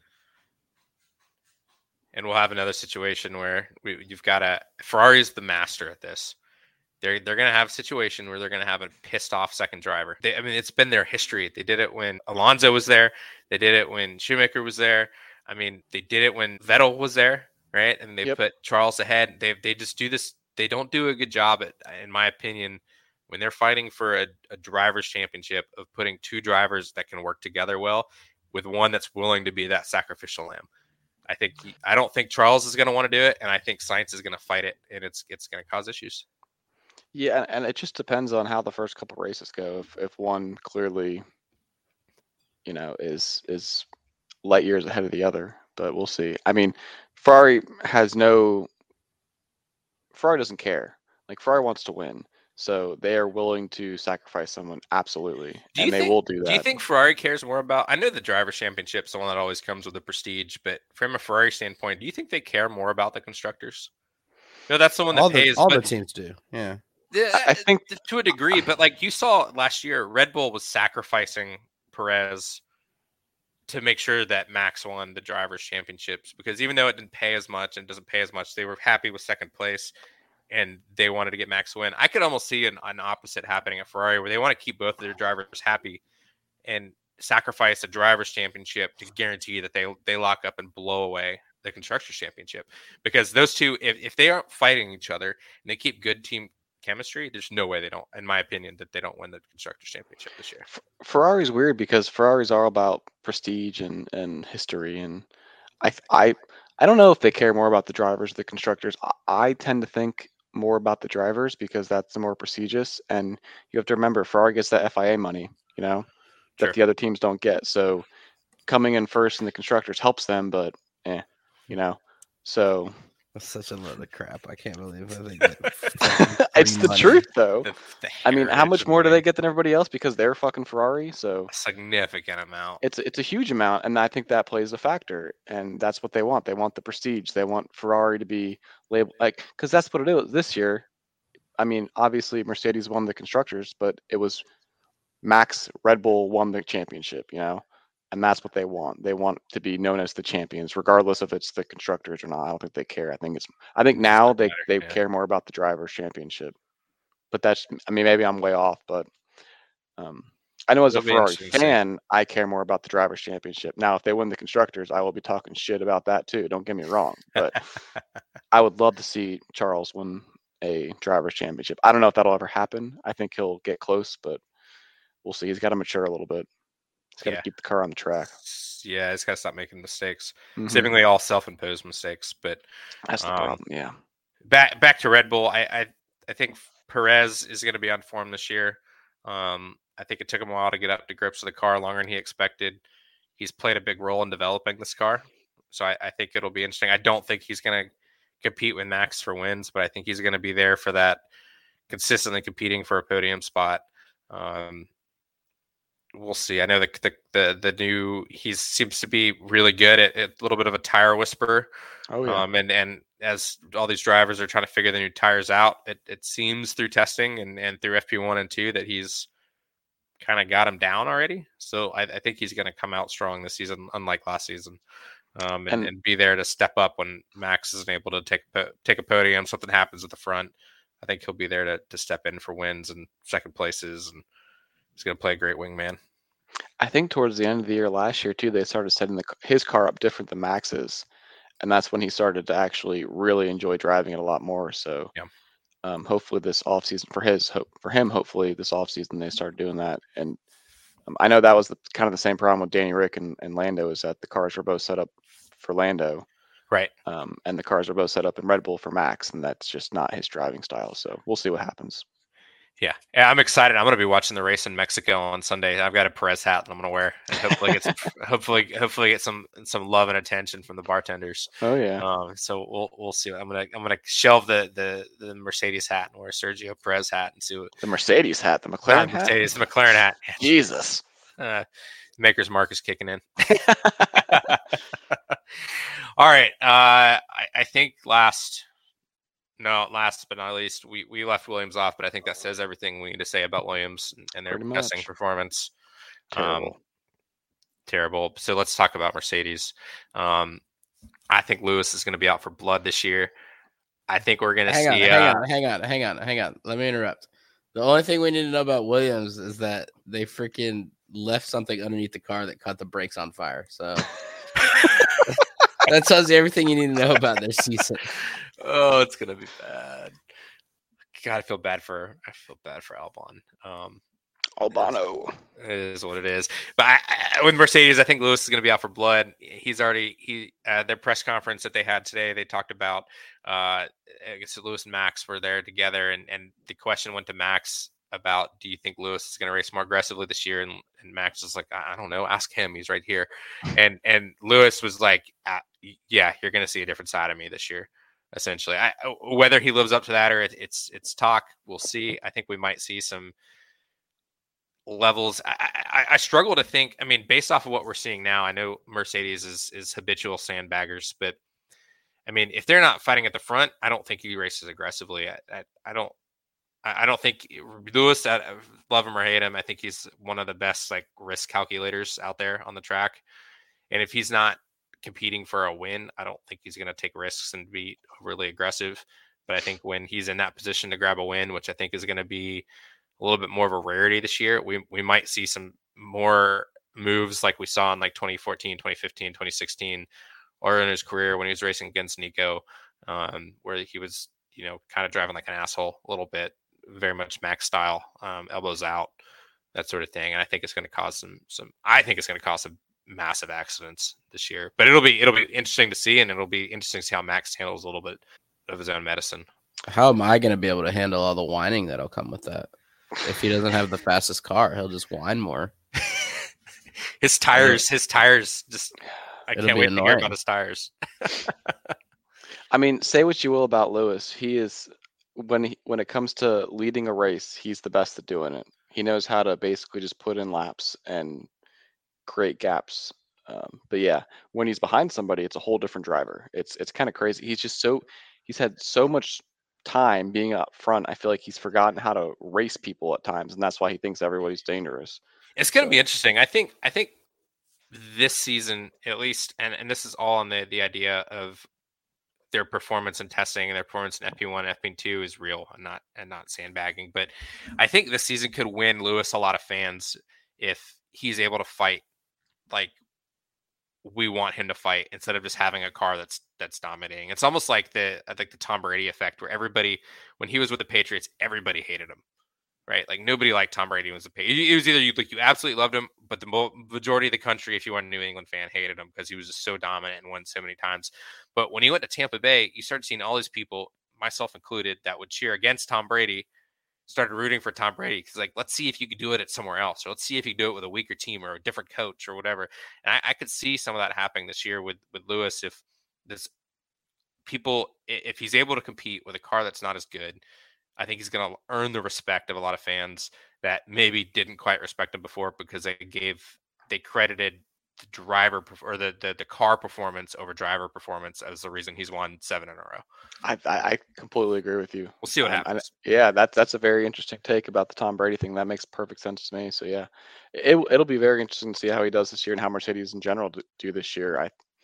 And we'll have another situation where you've got Ferrari's the master at this. They're going to have a situation where they're going to have a pissed off second driver. It's been their history. They did it when Alonso was there. They did it when Schumacher was there. They did it when Vettel was there, right? And they put Charles ahead. They just do this. They don't do a good job in my opinion, when they're fighting for a driver's championship, of putting two drivers that can work together well with one that's willing to be that sacrificial lamb. I don't think Charles is going to want to do it, and I think Sainz is going to fight it, and it's going to cause issues. Yeah, and it just depends on how the first couple races go. If one clearly, is light years ahead of the other, but we'll see. Ferrari doesn't care. Like, Ferrari wants to win, so they are willing to sacrifice someone, absolutely, and they will do that. Do you think Ferrari cares more about? I know the driver's championship is the one that always comes with the prestige, but from a Ferrari standpoint, do you think they care more about the constructors? No, that's the one that pays. All the teams do, yeah. I think to a degree, but like you saw last year, Red Bull was sacrificing Perez to make sure that Max won the drivers' championships, because even though it didn't pay as much and doesn't pay as much, they were happy with second place and they wanted to get Max a win. I could almost see an opposite happening at Ferrari, where they want to keep both of their drivers happy and sacrifice a drivers' championship to guarantee that they lock up and blow away the constructors' championship, because those two, if they aren't fighting each other and they keep good team chemistry, there's no way they don't, in my opinion, that they don't win the constructors championship this year. Ferrari's weird because Ferrari's all about prestige and history, and I don't know if they care more about the drivers or the constructors. I tend to think more about the drivers because that's the more prestigious, and you have to remember Ferrari gets that FIA money, that the other teams don't get. So coming in first in the constructors helps them, but so. That's such a load of crap. I can't believe it. It's the truth, though. How much more do they get than everybody else because they're fucking Ferrari? So a significant amount. It's a huge amount, and I think that plays a factor. And that's what they want. They want the prestige. They want Ferrari to be labeled because that's what it is this year. Obviously Mercedes won the constructors, but it was Max, Red Bull won the championship. And that's what they want. They want to be known as the champions, regardless if it's the constructors or not. I don't think they care. I think now they care more about the drivers' championship. But that's, maybe I'm way off, but I know as a Ferrari fan, I care more about the drivers' championship. Now, if they win the constructors, I will be talking shit about that too. Don't get me wrong, but I would love to see Charles win a drivers' championship. I don't know if that'll ever happen. I think he'll get close, but we'll see. He's got to mature a little bit. He's got to keep the car on the track. Yeah, he's got to stop making mistakes. Mm-hmm. Seemingly all self-imposed mistakes, but that's the problem. Yeah. Back to Red Bull. I think Perez is going to be on form this year. I think it took him a while to get up to grips with the car, longer than he expected. He's played a big role in developing this car, so I think it'll be interesting. I don't think he's going to compete with Max for wins, but I think he's going to be there for that, consistently competing for a podium spot. We'll see. I know the new, he seems to be really good at a little bit of a tire whisperer. Oh yeah. And as all these drivers are trying to figure the new tires out, it seems through testing and through FP1 and 2 that he's kind of got him down already. So I think he's going to come out strong this season, unlike last season, and be there to step up when Max isn't able to take a podium. Something happens at the front. I think he'll be there to step in for wins and second places, and he's going to play a great wingman. I think towards the end of the year last year too, they started setting his car up different than Max's, and that's when he started to actually really enjoy driving it a lot more. So, hopefully this offseason for him, hopefully this offseason they start doing that. And I know that was kind of the same problem with Danny Rick and Lando, is that the cars were both set up for Lando, right? And the cars were both set up in Red Bull for Max, and that's just not his driving style. So we'll see what happens. Yeah, I'm excited. I'm going to be watching the race in Mexico on Sunday. I've got a Perez hat that I'm going to wear, and hopefully get some love and attention from the bartenders. Oh yeah. So we'll see. I'm gonna shelve the Mercedes hat and wear a Sergio Perez hat and see what the Mercedes hat, the McLaren hat. Mercedes, the McLaren hat. Jesus. Maker's Mark is kicking in. All right. I think last but not least, we left Williams off, but I think that says everything we need to say about Williams and their testing performance. Terrible. So let's talk about Mercedes. I think Lewis is going to be out for blood this year. I think we're going to see. Hang on. Let me interrupt. The only thing we need to know about Williams is that they freaking left something underneath the car that caught the brakes on fire. So that tells you everything you need to know about their season. Oh, it's gonna be bad. God, I feel bad for Albon. Albano. It is what it is. But with Mercedes, I think Lewis is going to be out for blood. Their press conference that they had today, they talked about, I guess Lewis and Max were there together, and the question went to Max about, do you think Lewis is going to race more aggressively this year? And Max was like, I don't know. Ask him. He's right here. And Lewis was like, yeah, you're going to see a different side of me this year. Essentially, whether he lives up to that or it's talk, we'll see. I think we might see some levels. I struggle to think. I mean, based off of what we're seeing now, I know Mercedes is habitual sandbaggers, but I mean, if they're not fighting at the front, I don't think he races aggressively. I don't think Lewis. Love him or hate him, I think he's one of the best like risk calculators out there on the track, and if he's not competing for a win, I don't think he's going to take risks and be really aggressive. But I think when he's in that position to grab a win, which I think is going to be a little bit more of a rarity this year, we might see some more moves like we saw in like 2014, 2015, 2016, or in his career when he was racing against Nico, where he was, kind of driving like an asshole a little bit, very much Max style, elbows out, that sort of thing. And I think it's going to cause some massive accidents this year, but it'll be interesting to see, and it'll be interesting to see how Max handles a little bit of his own medicine. How am I going to be able to handle all the whining that'll come with that? If he doesn't have the fastest car, he'll just whine more. his tires just, I can't wait to hear about his tires. I mean, say what you will about Lewis. He is, when it comes to leading a race, he's the best at doing it. He knows how to basically just put in laps and create gaps. But yeah, when he's behind somebody, it's a whole different driver. It's kind of crazy. He's had so much time being up front. I feel like he's forgotten how to race people at times, and that's why he thinks everybody's dangerous. It's going to be interesting. I think this season, at least, and this is all on the idea of their performance in testing and their performance in FP1 and FP2 is real and not sandbagging. But I think this season could win Lewis a lot of fans if he's able to fight like we want him to fight, instead of just having a car that's dominating. It's almost like the Tom Brady effect, where everybody, when he was with the Patriots, everybody hated him, right? Like nobody liked Tom Brady when he was a Patriot. It was either you absolutely loved him, but the majority of the country, if you were a New England fan, hated him because he was just so dominant and won so many times. But when he went to Tampa Bay, you started seeing all these people, myself included, that would cheer against Tom Brady, started rooting for Tom Brady because, like, let's see if you could do it at somewhere else, or let's see if you could do it with a weaker team or a different coach or whatever. And I could see some of that happening this year with Lewis if this people, if he's able to compete with a car that's not as good, I think he's going to earn the respect of a lot of fans that maybe didn't quite respect him before because they credited the driver or the car performance over driver performance as the reason he's won 7 in a row. I completely agree with you. We'll see what happens. That's a very interesting take about the Tom Brady thing. That makes perfect sense to me. So yeah, it'll be very interesting to see how he does this year and how Mercedes in general do this year.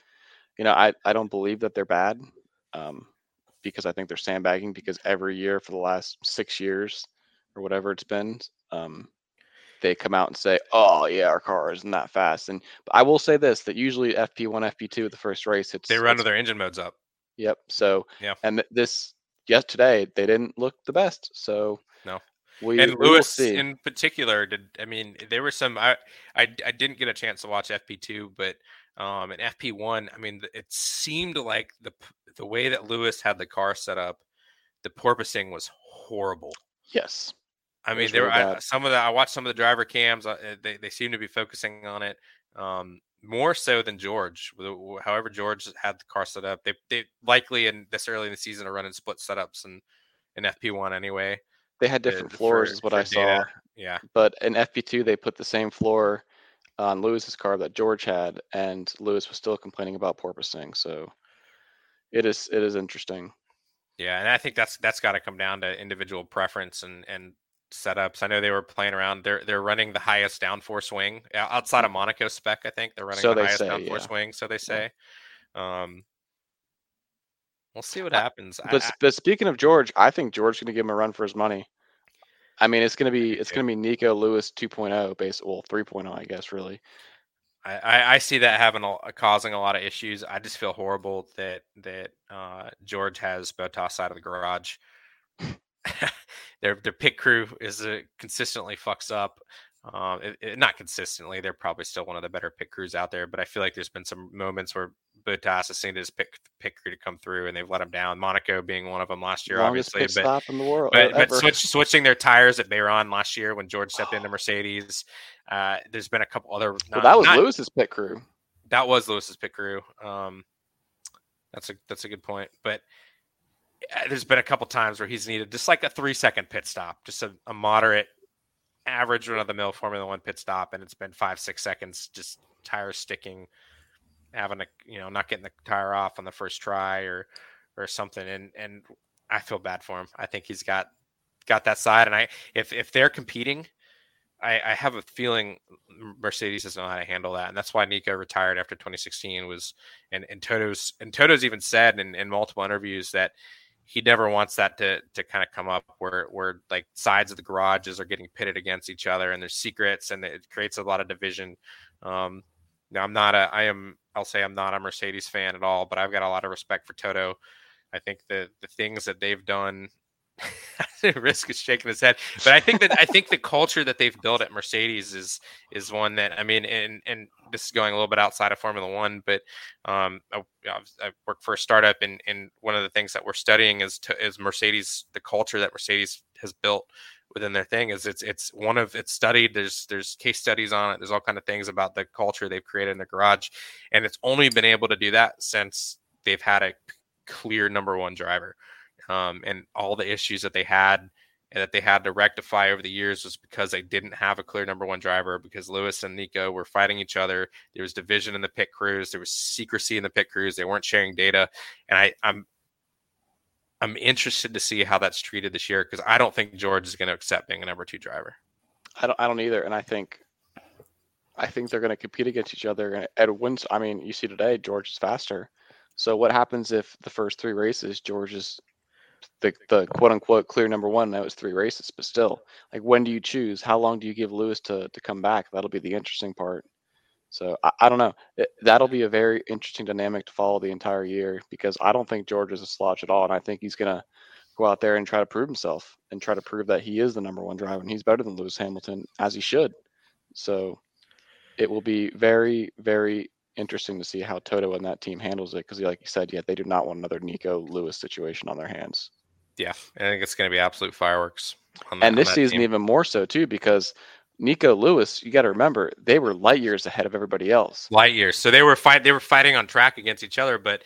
I don't believe that they're bad, because I think they're sandbagging because every year for the last 6 years or whatever it's been, they come out and say, "Oh yeah, our car isn't that fast." And I will say this: that usually FP1, FP2, the first race, they run to their engine modes up. Yep. So yeah, and today they didn't look the best. So no. And Lewis in particular there were some. I didn't get a chance to watch FP2, but in FP1, I mean, it seemed like the way that Lewis had the car set up, the porpoising was horrible. Yes. I mean, I watched some of the driver cams. They seem to be focusing on it more so than George. However, George had the car set up. They likely this early in the season are running split setups in FP1 anyway. They had different floors, is what I saw. Yeah. But in FP2, they put the same floor on Lewis's car that George had, and Lewis was still complaining about porpoising. So it is interesting. Yeah, and I think that's got to come down to individual preference and setups. I know they were playing around. They're running the highest downforce wing outside of Monaco spec. I think they're running the highest downforce wing. So they say. Yeah. We'll see what happens. But speaking of George, I think George's going to give him a run for his money. I mean, it's going to be Nico Lewis 2.0 3.0, I guess, really. I see that causing a lot of issues. I just feel horrible that George has Bottas out of the garage. Their pit crew is consistently fucks up. Not consistently. They're probably still one of the better pit crews out there, but I feel like there's been some moments where Bottas has seen his pit crew to come through and they've let him down. Monaco being one of them last year, longest obviously. Pit stop in the world. But switching their tires at Bayron last year when George stepped into Mercedes. There's been a couple other. That was Lewis's pit crew. That was Lewis's pit crew. That's a good point, but. There's been a couple times where he's needed just like a 3-second pit stop, just a moderate, average run-of-the-mill Formula One pit stop, and it's been 5-6 seconds, just tires sticking, having not getting the tire off on the first try or something, and I feel bad for him. I think he's got that side, and if they're competing, I have a feeling Mercedes doesn't know how to handle that, and that's why Nico retired after 2016 and Toto's even said in multiple interviews that he never wants that to kind of come up where like sides of the garages are getting pitted against each other and there's secrets and it creates a lot of division. Now I'm not a Mercedes fan at all, but I've got a lot of respect for Toto. I think the things that they've done, Risk is shaking his head, but I think the culture that they've built at Mercedes is one that, I mean, and this is going a little bit outside of Formula One, but I work for a startup, and one of the things that we're studying is Mercedes, the culture that Mercedes has built within their thing is it's studied. There's case studies on it. There's all kind of things about the culture they've created in the garage, and it's only been able to do that since they've had a clear number one driver. And all the issues that they had and that they had to rectify over the years was because they didn't have a clear number one driver, because Lewis and Nico were fighting each other. There was division in the pit crews. There was secrecy in the pit crews. They weren't sharing data. And I'm interested to see how that's treated this year, because I don't think George is going to accept being a number two driver. I don't either. And I think they're going to compete against each other. And wins. I mean, you see today, George is faster. So what happens if the first 3 races, George is the quote unquote clear number one? That was 3 races, but still, like, when do you choose? How long do you give Lewis to come back? That'll be the interesting part. So I don't know. That'll be a very interesting dynamic to follow the entire year, because I don't think George is a slouch at all. And I think he's going to go out there and try to prove himself and try to prove that he is the number one driver and he's better than Lewis Hamilton, as he should. So it will be very, very interesting to see how Toto and that team handles it, because like you said, they do not want another Nico Lewis situation on their hands. Yeah, I think it's going to be absolute fireworks. And this season even more so too, because Nico Lewis, you got to remember, they were light years ahead of everybody else. Light years. So they were fighting on track against each other, but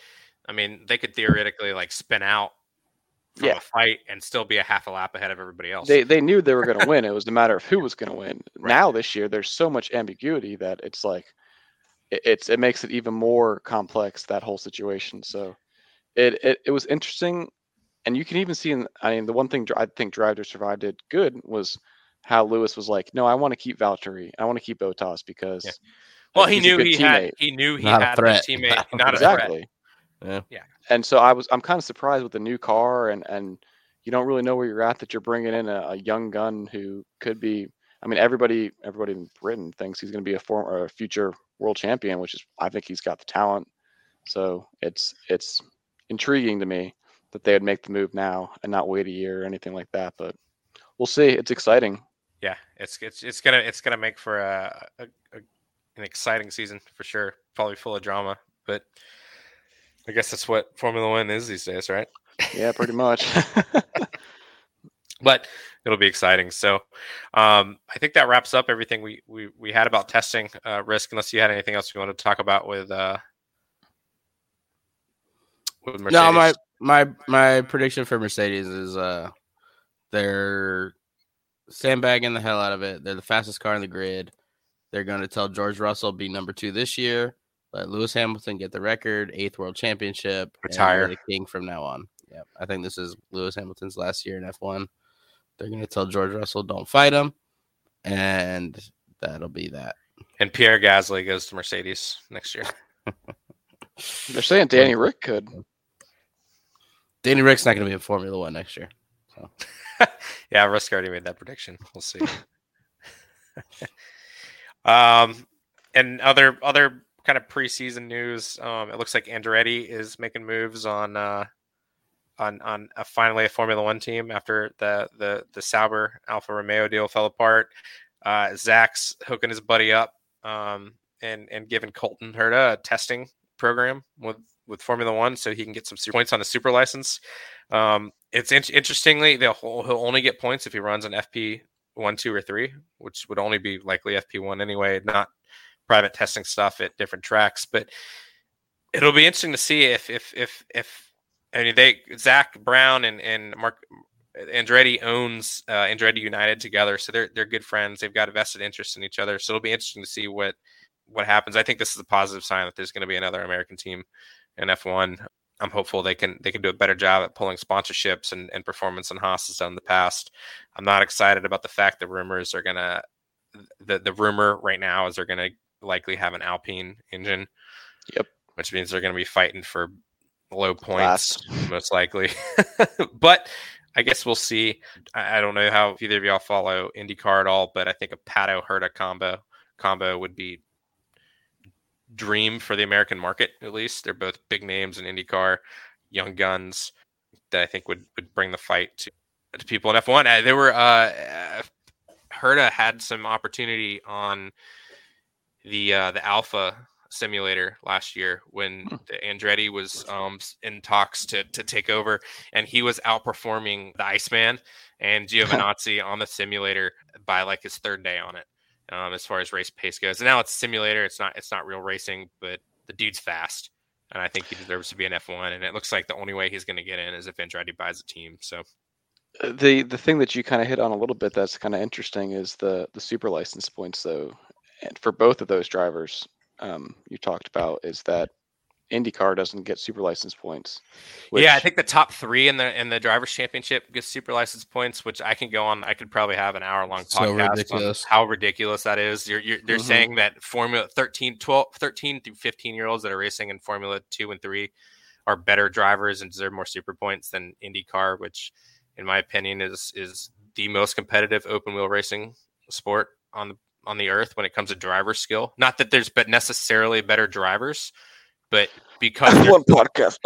I mean, they could theoretically like spin out from a fight and still be a half a lap ahead of everybody else. They knew they were going to win. It was a matter of who was going to win. Right. Now this year, there's so much ambiguity that it's like it makes it even more complex, that whole situation. So it was interesting, and you can even see the one thing I think Drive to Survive did good was how Lewis was like, no, I want to keep Valtteri, I want to keep Bottas because well, he knew he had a teammate, not exactly. A threat. Yeah. And so I'm kind of surprised with the new car, and you don't really know where you're at, that you're bringing in a young gun who could be. I mean, everybody in Britain thinks he's going to be a future world champion, which is, I think he's got the talent. So it's intriguing to me that they would make the move now and not wait a year or anything like that. But we'll see. It's exciting. Yeah, it's gonna make for an exciting season for sure. Probably full of drama, but I guess that's what Formula One is these days, right? Yeah, pretty much. But it'll be exciting. So I think that wraps up everything we had about testing. Risk, unless you had anything else you want to talk about with Mercedes. No, my prediction for Mercedes is they're sandbagging the hell out of it. They're the fastest car in the grid. They're going to tell George Russell be number 2 this year. Let Lewis Hamilton get the record, 8th world championship, retire the king from now on. Yeah, I think this is Lewis Hamilton's last year in F1. They're going to tell George Russell don't fight him, and that'll be that. And Pierre Gasly goes to Mercedes next year. They're saying Danny Rick could. Danny Rick's not going to be in Formula One next year. So. Yeah, Risk already made that prediction. We'll see. And other kind of preseason news. It looks like Andretti is making moves on finally a Formula One team after the Sauber Alfa Romeo deal fell apart. Zach's hooking his buddy up and giving Colton Herta a testing program with Formula One so he can get some points on the super license. It's interestingly, he'll only get points if he runs an FP 1, 2, or 3, which would only be likely FP1 anyway, not private testing stuff at different tracks. But it'll be interesting to see if Zach Brown and Mark Andretti owns Andretti United together, so they're good friends. They've got a vested interest in each other, so it'll be interesting to see what happens. I think this is a positive sign that there's going to be another American team in F1. I'm hopeful they can do a better job at pulling sponsorships and performance than Haas has done in the past. I'm not excited about the fact that rumors are gonna. The rumor right now is they're gonna likely have an Alpine engine. Yep. Which means they're gonna be fighting for low points, most likely. But I guess we'll see. I don't know how either of y'all follow IndyCar at all, but I think a Pato Herta combo would be dream for the American market. At least they're both big names in IndyCar, young guns that I think would bring the fight to people in F1. They were Herta had some opportunity on the Alpha simulator last year when the Andretti was in talks to take over, and he was outperforming the Iceman and Giovinazzi on the simulator by like his third day on it. As far as race pace goes, and now it's a simulator. It's not real racing, but the dude's fast, and I think he deserves to be an F1. And it looks like the only way he's going to get in is if Andretti buys a team. So the thing that you kind of hit on a little bit that's kind of interesting is the super license points, though, and for both of those drivers you talked about, is that IndyCar doesn't get super license points. Yeah, I think the top 3 in the drivers championship gets super license points, which I can go on. I could probably have an hour-long podcast on how ridiculous that is. They're saying that Formula 13 through 15-year-olds that are racing in Formula 2 and 3 are better drivers and deserve more super points than IndyCar, which in my opinion is the most competitive open wheel racing sport on the earth when it comes to driver skill. Not that there's necessarily better drivers, but because one podcast,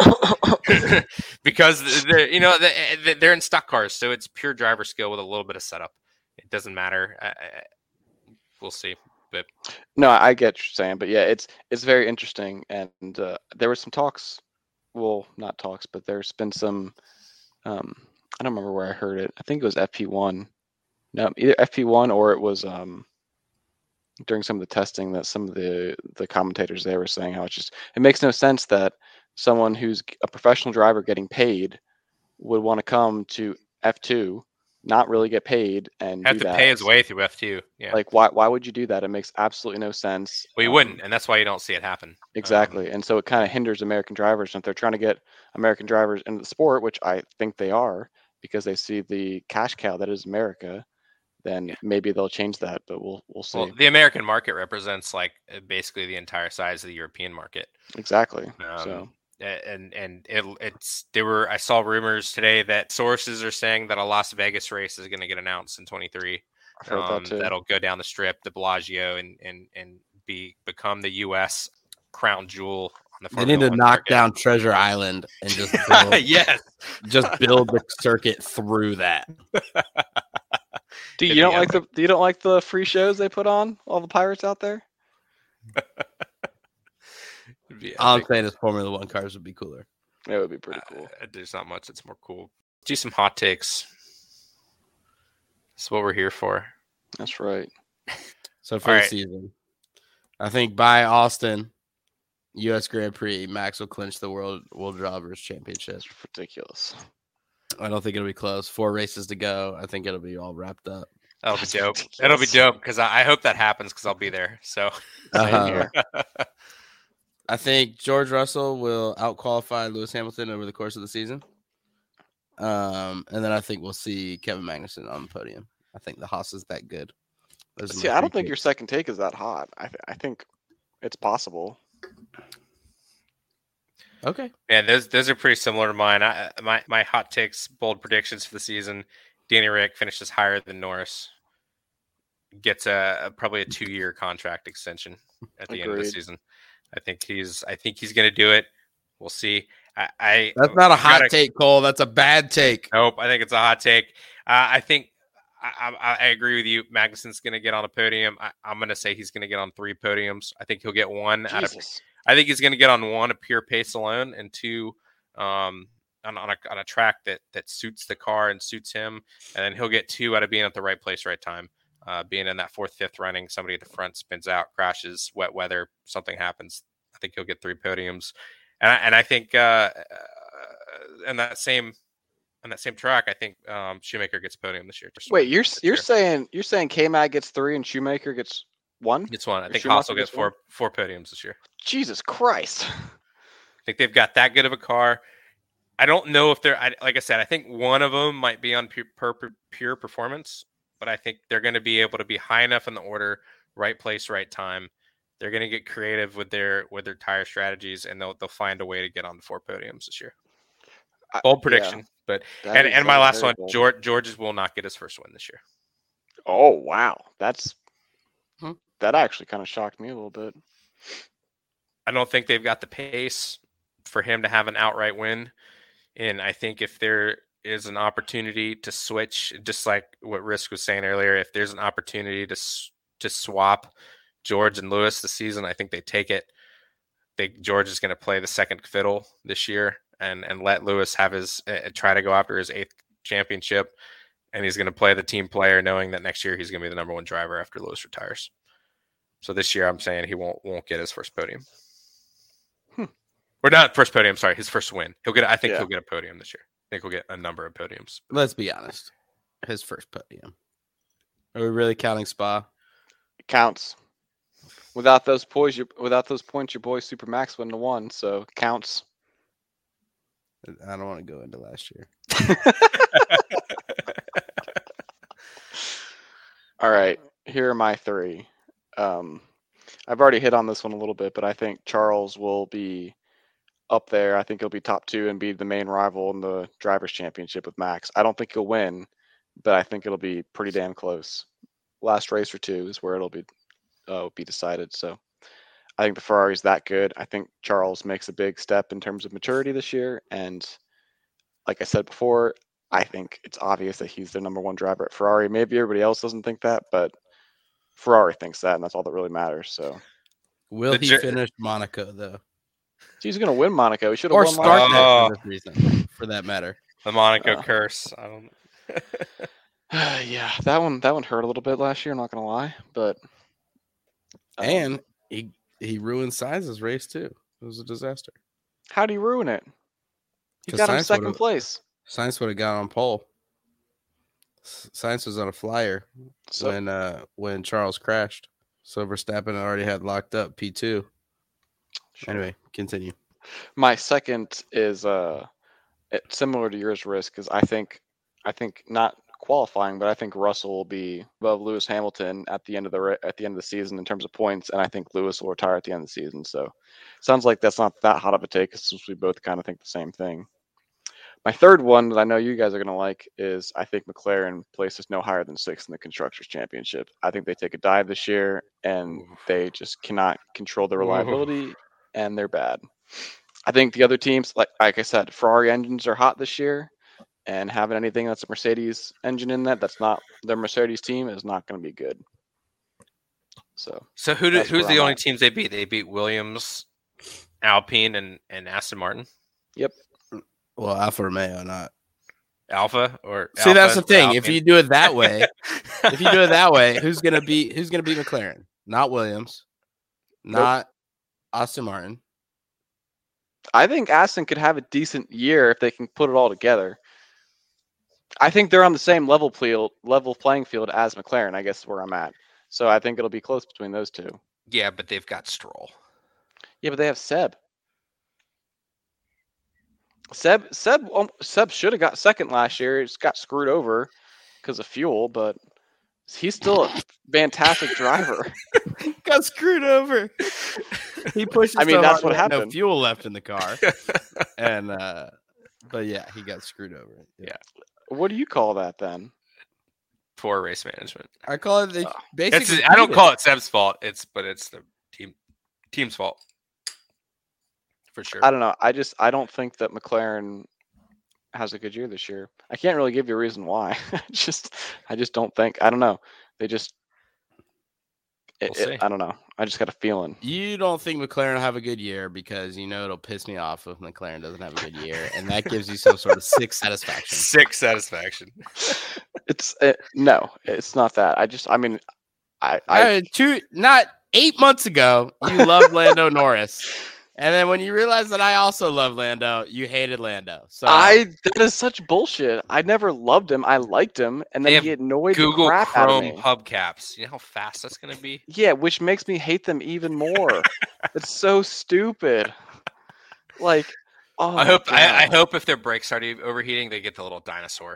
because they're in stock cars, so it's pure driver skill with a little bit of setup. It doesn't matter. We'll see. But no, I get what you're saying, but yeah, it's very interesting. And there were some talks. Well, not talks, but there's been some. I don't remember where I heard it. I think it was FP1. No, either FP1 or it was during some of the testing that some of the commentators there were saying how it makes no sense that someone who's a professional driver getting paid would want to come to F2, not really get paid, and have to pay his way through F2. Yeah. Like, why would you do that? It makes absolutely no sense. Well, you wouldn't, and that's why you don't see it happen. Exactly. And so it kind of hinders American drivers. And if they're trying to get American drivers into the sport, which I think they are, because they see the cash cow that is America, then maybe they'll change that, but we'll see. Well, the American market represents like basically the entire size of the European market. Exactly. I saw rumors today that sources are saying that a Las Vegas race is going to get announced in 23. I've heard that too. That'll go down the strip, the Bellagio, and become the U.S. crown jewel. They need to knock down Treasure Island and just build, just build the circuit through that. You don't like the free shows they put on all the pirates out there? All I'm saying is Formula One cars would be cooler. It would be pretty cool. There's not much that's more cool. Do some hot takes. That's what we're here for. That's right. So for the season, I think by Austin, U.S. Grand Prix, Max will clinch the World Drivers' Championship. It's ridiculous. I don't think it'll be close. 4 races to go. I think it'll be all wrapped up. That'll be dope. It'll be dope because I hope that happens because I'll be there. So I think George Russell will outqualify Lewis Hamilton over the course of the season. And then I think we'll see Kevin Magnussen on the podium. I think the Haas is that good. See, I don't think your second take is that hot. I think it's possible. Okay. Yeah, those are pretty similar to mine. My hot takes, bold predictions for the season. Danny Rick finishes higher than Norris. Gets probably a 2-year contract extension at the end of the season. I think he's going to do it. We'll see. That's not a hot take, Cole. That's a bad take. Nope. I think it's a hot take. I think I agree with you. Magnussen's going to get on a podium. I'm going to say he's going to get on 3 podiums. I think he'll get one out of. I think he's going to get on 1 a pure pace alone, and 2 on a track that suits the car and suits him, and then he'll get 2 out of being at the right place, right time. Being in that 4th, 5th running, somebody at the front spins out, crashes, wet weather, something happens. I think he'll get 3 podiums, and I think in that same track, I think Shoemaker gets a podium this year. Wait, you're saying K-Mag gets 3 and Shoemaker gets 1? Gets 1. I think Haas will get 4 podiums this year. Jesus Christ! I think they've got that good of a car. I don't know if they're like I said. I think one of them might be on pure performance. But I think they're going to be able to be high enough in the order, right place, right time. They're going to get creative with their tire strategies, and they'll find a way to get on the 4 podiums this year. Bold prediction, but and my last one, George will not get his first win this year. Oh wow, that actually kind of shocked me a little bit. I don't think they've got the pace for him to have an outright win, and I think if there is an opportunity to switch, just like what Risk was saying earlier, if there's an opportunity to swap George and Lewis this season, I think they take it. George is going to play the second fiddle this year and let Lewis have his try to go after his 8th championship, and he's going to play the team player knowing that next year he's going to be the number 1 driver after Lewis retires. So this year I'm saying he won't get his first podium. Or not first podium, sorry, his first win. He'll get a podium this year. I think we'll get a number of podiums. Let's be honest. His first podium. Are we really counting Spa? It counts. Without those points, your boy Supermax wouldn't have won, so it counts. I don't want to go into last year. All right, here are my 3. I've already hit on this one a little bit, but I think Charles will be up there. I think he'll be top 2 and be the main rival in the Drivers' Championship with Max. I don't think he'll win, but I think it'll be pretty damn close. Last race or 2 is where it'll be decided. So I think the Ferrari's that good. I think Charles makes a big step in terms of maturity this year. And like I said before, I think it's obvious that he's the number 1 driver at Ferrari. Maybe everybody else doesn't think that, but Ferrari thinks that, and that's all that really matters. So will he finish Monaco, though? He's going to win Monaco. He should have won Monaco for this reason, for that matter. The Monaco curse. I don't. Yeah, that one hurt a little bit last year. I'm not going to lie, but and he ruined Sainz's race too. It was a disaster. How'd he ruin it? He got him second place. Sainz would have got on pole. Sainz was on a flyer when Charles crashed. So Verstappen already had locked up P2. Sure. Anyway, continue. My second is similar to yours, Risk, because I think not qualifying, but I think Russell will be above Lewis Hamilton at the end of the season in terms of points, and I think Lewis will retire at the end of the season. So, sounds like that's not that hot of a take, since we both kind of think the same thing. My third one that I know you guys are going to like is I think McLaren places no higher than 6th in the Constructors' Championship. I think they take a dive this year, and they just cannot control the reliability, and they're bad. I think the other teams, like I said, Ferrari engines are hot this year, and having anything that's a Mercedes engine in that's not their Mercedes team is not going to be good. So who's the only teams they beat? They beat Williams, Alpine, and Aston Martin. Yep. Well, Alfa Romeo, not Alpha or see. Alpha, that's the thing. Alpine. If you do it that way, who's gonna beat McLaren? Not Williams, not Aston Martin. I think Aston could have a decent year if they can put it all together. I think they're on the same level playing field as McLaren. I guess is where I'm at. So I think it'll be close between those two. Yeah, but they've got Stroll. Yeah, but they have Seb. Seb should have got second last year. He just got screwed over because of fuel, but he's still a fantastic driver. Got screwed over. He pushed. I mean, that's what happened. No fuel left in the car, and but yeah, he got screwed over. Yeah. What do you call that then? Poor race management. I call it basically. I don't call it Seb's fault. It's the team's fault. For sure. I don't know. I don't think that McLaren has a good year this year. I can't really give you a reason why. I just don't think. I don't know. They just. I don't know. I just got a feeling. You don't think McLaren will have a good year because it'll piss me off if McLaren doesn't have a good year, and that gives you some sort of sick satisfaction. Sick satisfaction. No, it's not that. Not 8 months ago, you loved Lando Norris. And then when you realize that I also love Lando, you hated Lando. So that is such bullshit. I never loved him. I liked him, and then he annoyed the crap out of me. Google Chrome hubcaps. You know how fast that's going to be? Yeah, which makes me hate them even more. It's so stupid. Like, I hope if their brakes start overheating, they get the little dinosaur.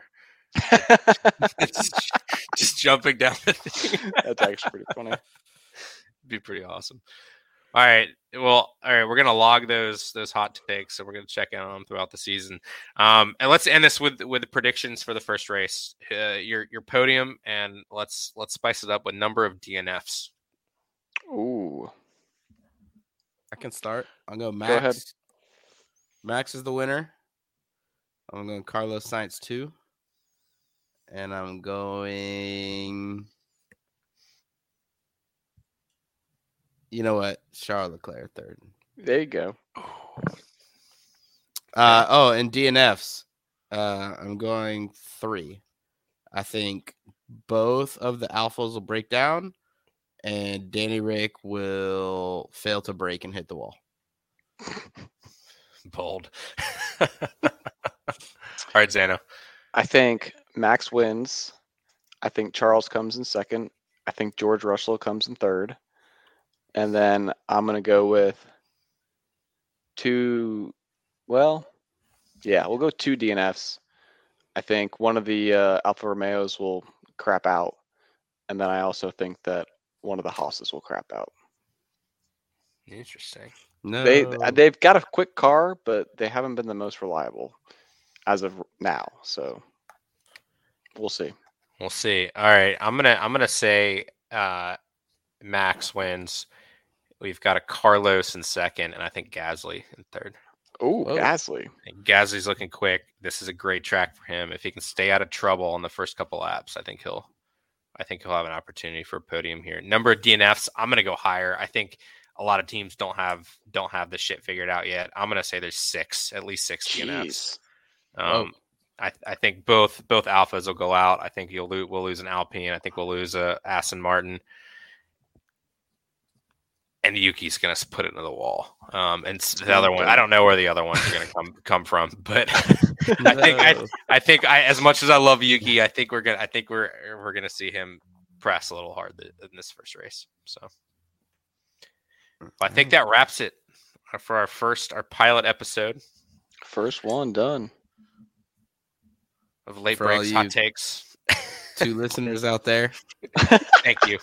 just jumping down the thing. That's actually pretty funny. It'd be pretty awesome. All right. Well, we're going to log those hot takes, so we're going to check in on them throughout the season. And let's end this with the predictions for the first race. Your podium, and let's spice it up with number of DNFs. Ooh. I can start. I'll go Max. Go ahead. Max is the winner. I'm going Carlos Sainz 2. And I'm going... You know what? Charles Leclerc 3rd. There you go. And DNFs. I'm going 3. I think both of the Alphas will break down, and Danny Rick will fail to brake and hit the wall. Bold. All right, Zano. I think Max wins. I think Charles comes in second. I think George Russell comes in third. And then I'm going to go with we'll go 2 DNFs. I think one of the Alfa Romeos will crap out. And then I also think that one of the Haas's will crap out. Interesting. No. They've got a quick car, but they haven't been the most reliable as of now. So we'll see. We'll see. All right. I'm gonna say Max wins. We've got a Carlos in second, and I think Gasly in third. Oh, Gasly. Gasly's looking quick. This is a great track for him. If he can stay out of trouble on the first couple laps, I think he'll have an opportunity for a podium here. Number of DNFs, I'm going to go higher. I think a lot of teams don't have this shit figured out yet. I'm going to say there's at least 6 DNFs. I think both Alphas will go out. I think we'll lose an Alpine. I think we'll lose a Aston Martin. and Yuki's going to put it into the wall. And the other one, I don't know where the other ones are going to come from, but I think as much as I love Yuki, I think we're gonna see him press a little hard in this first race. So I think that wraps it for our pilot episode. First one done of Late Breaks Hot Takes. 2 listeners out there. Thank you.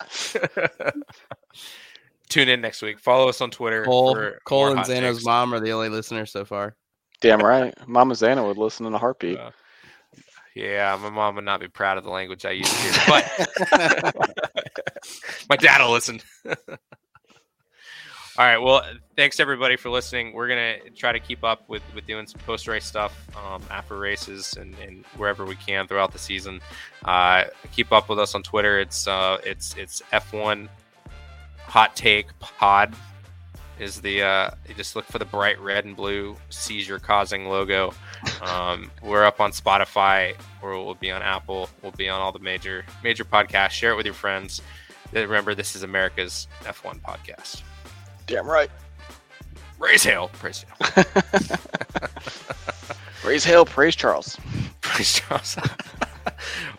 Tune in next week. Follow us on Twitter. Cole and Zano's mom are the only listeners so far. Damn right. Mama Zano would listen in a heartbeat. Yeah, my mom would not be proud of the language I use here, but my dad will listen. All right. Well, thanks everybody for listening. We're going to try to keep up with doing some post-race stuff after races and wherever we can throughout the season. Keep up with us on Twitter. It's F1 Hot Take Pod is the you just look for the bright red and blue seizure causing logo. We're up on Spotify, or we'll be on Apple. We'll be on all the major podcasts. Share it with your friends. Remember, this is America's F1 podcast. Damn right. Raise hail. Praise hail. Raise hail. Praise Charles. Praise Charles.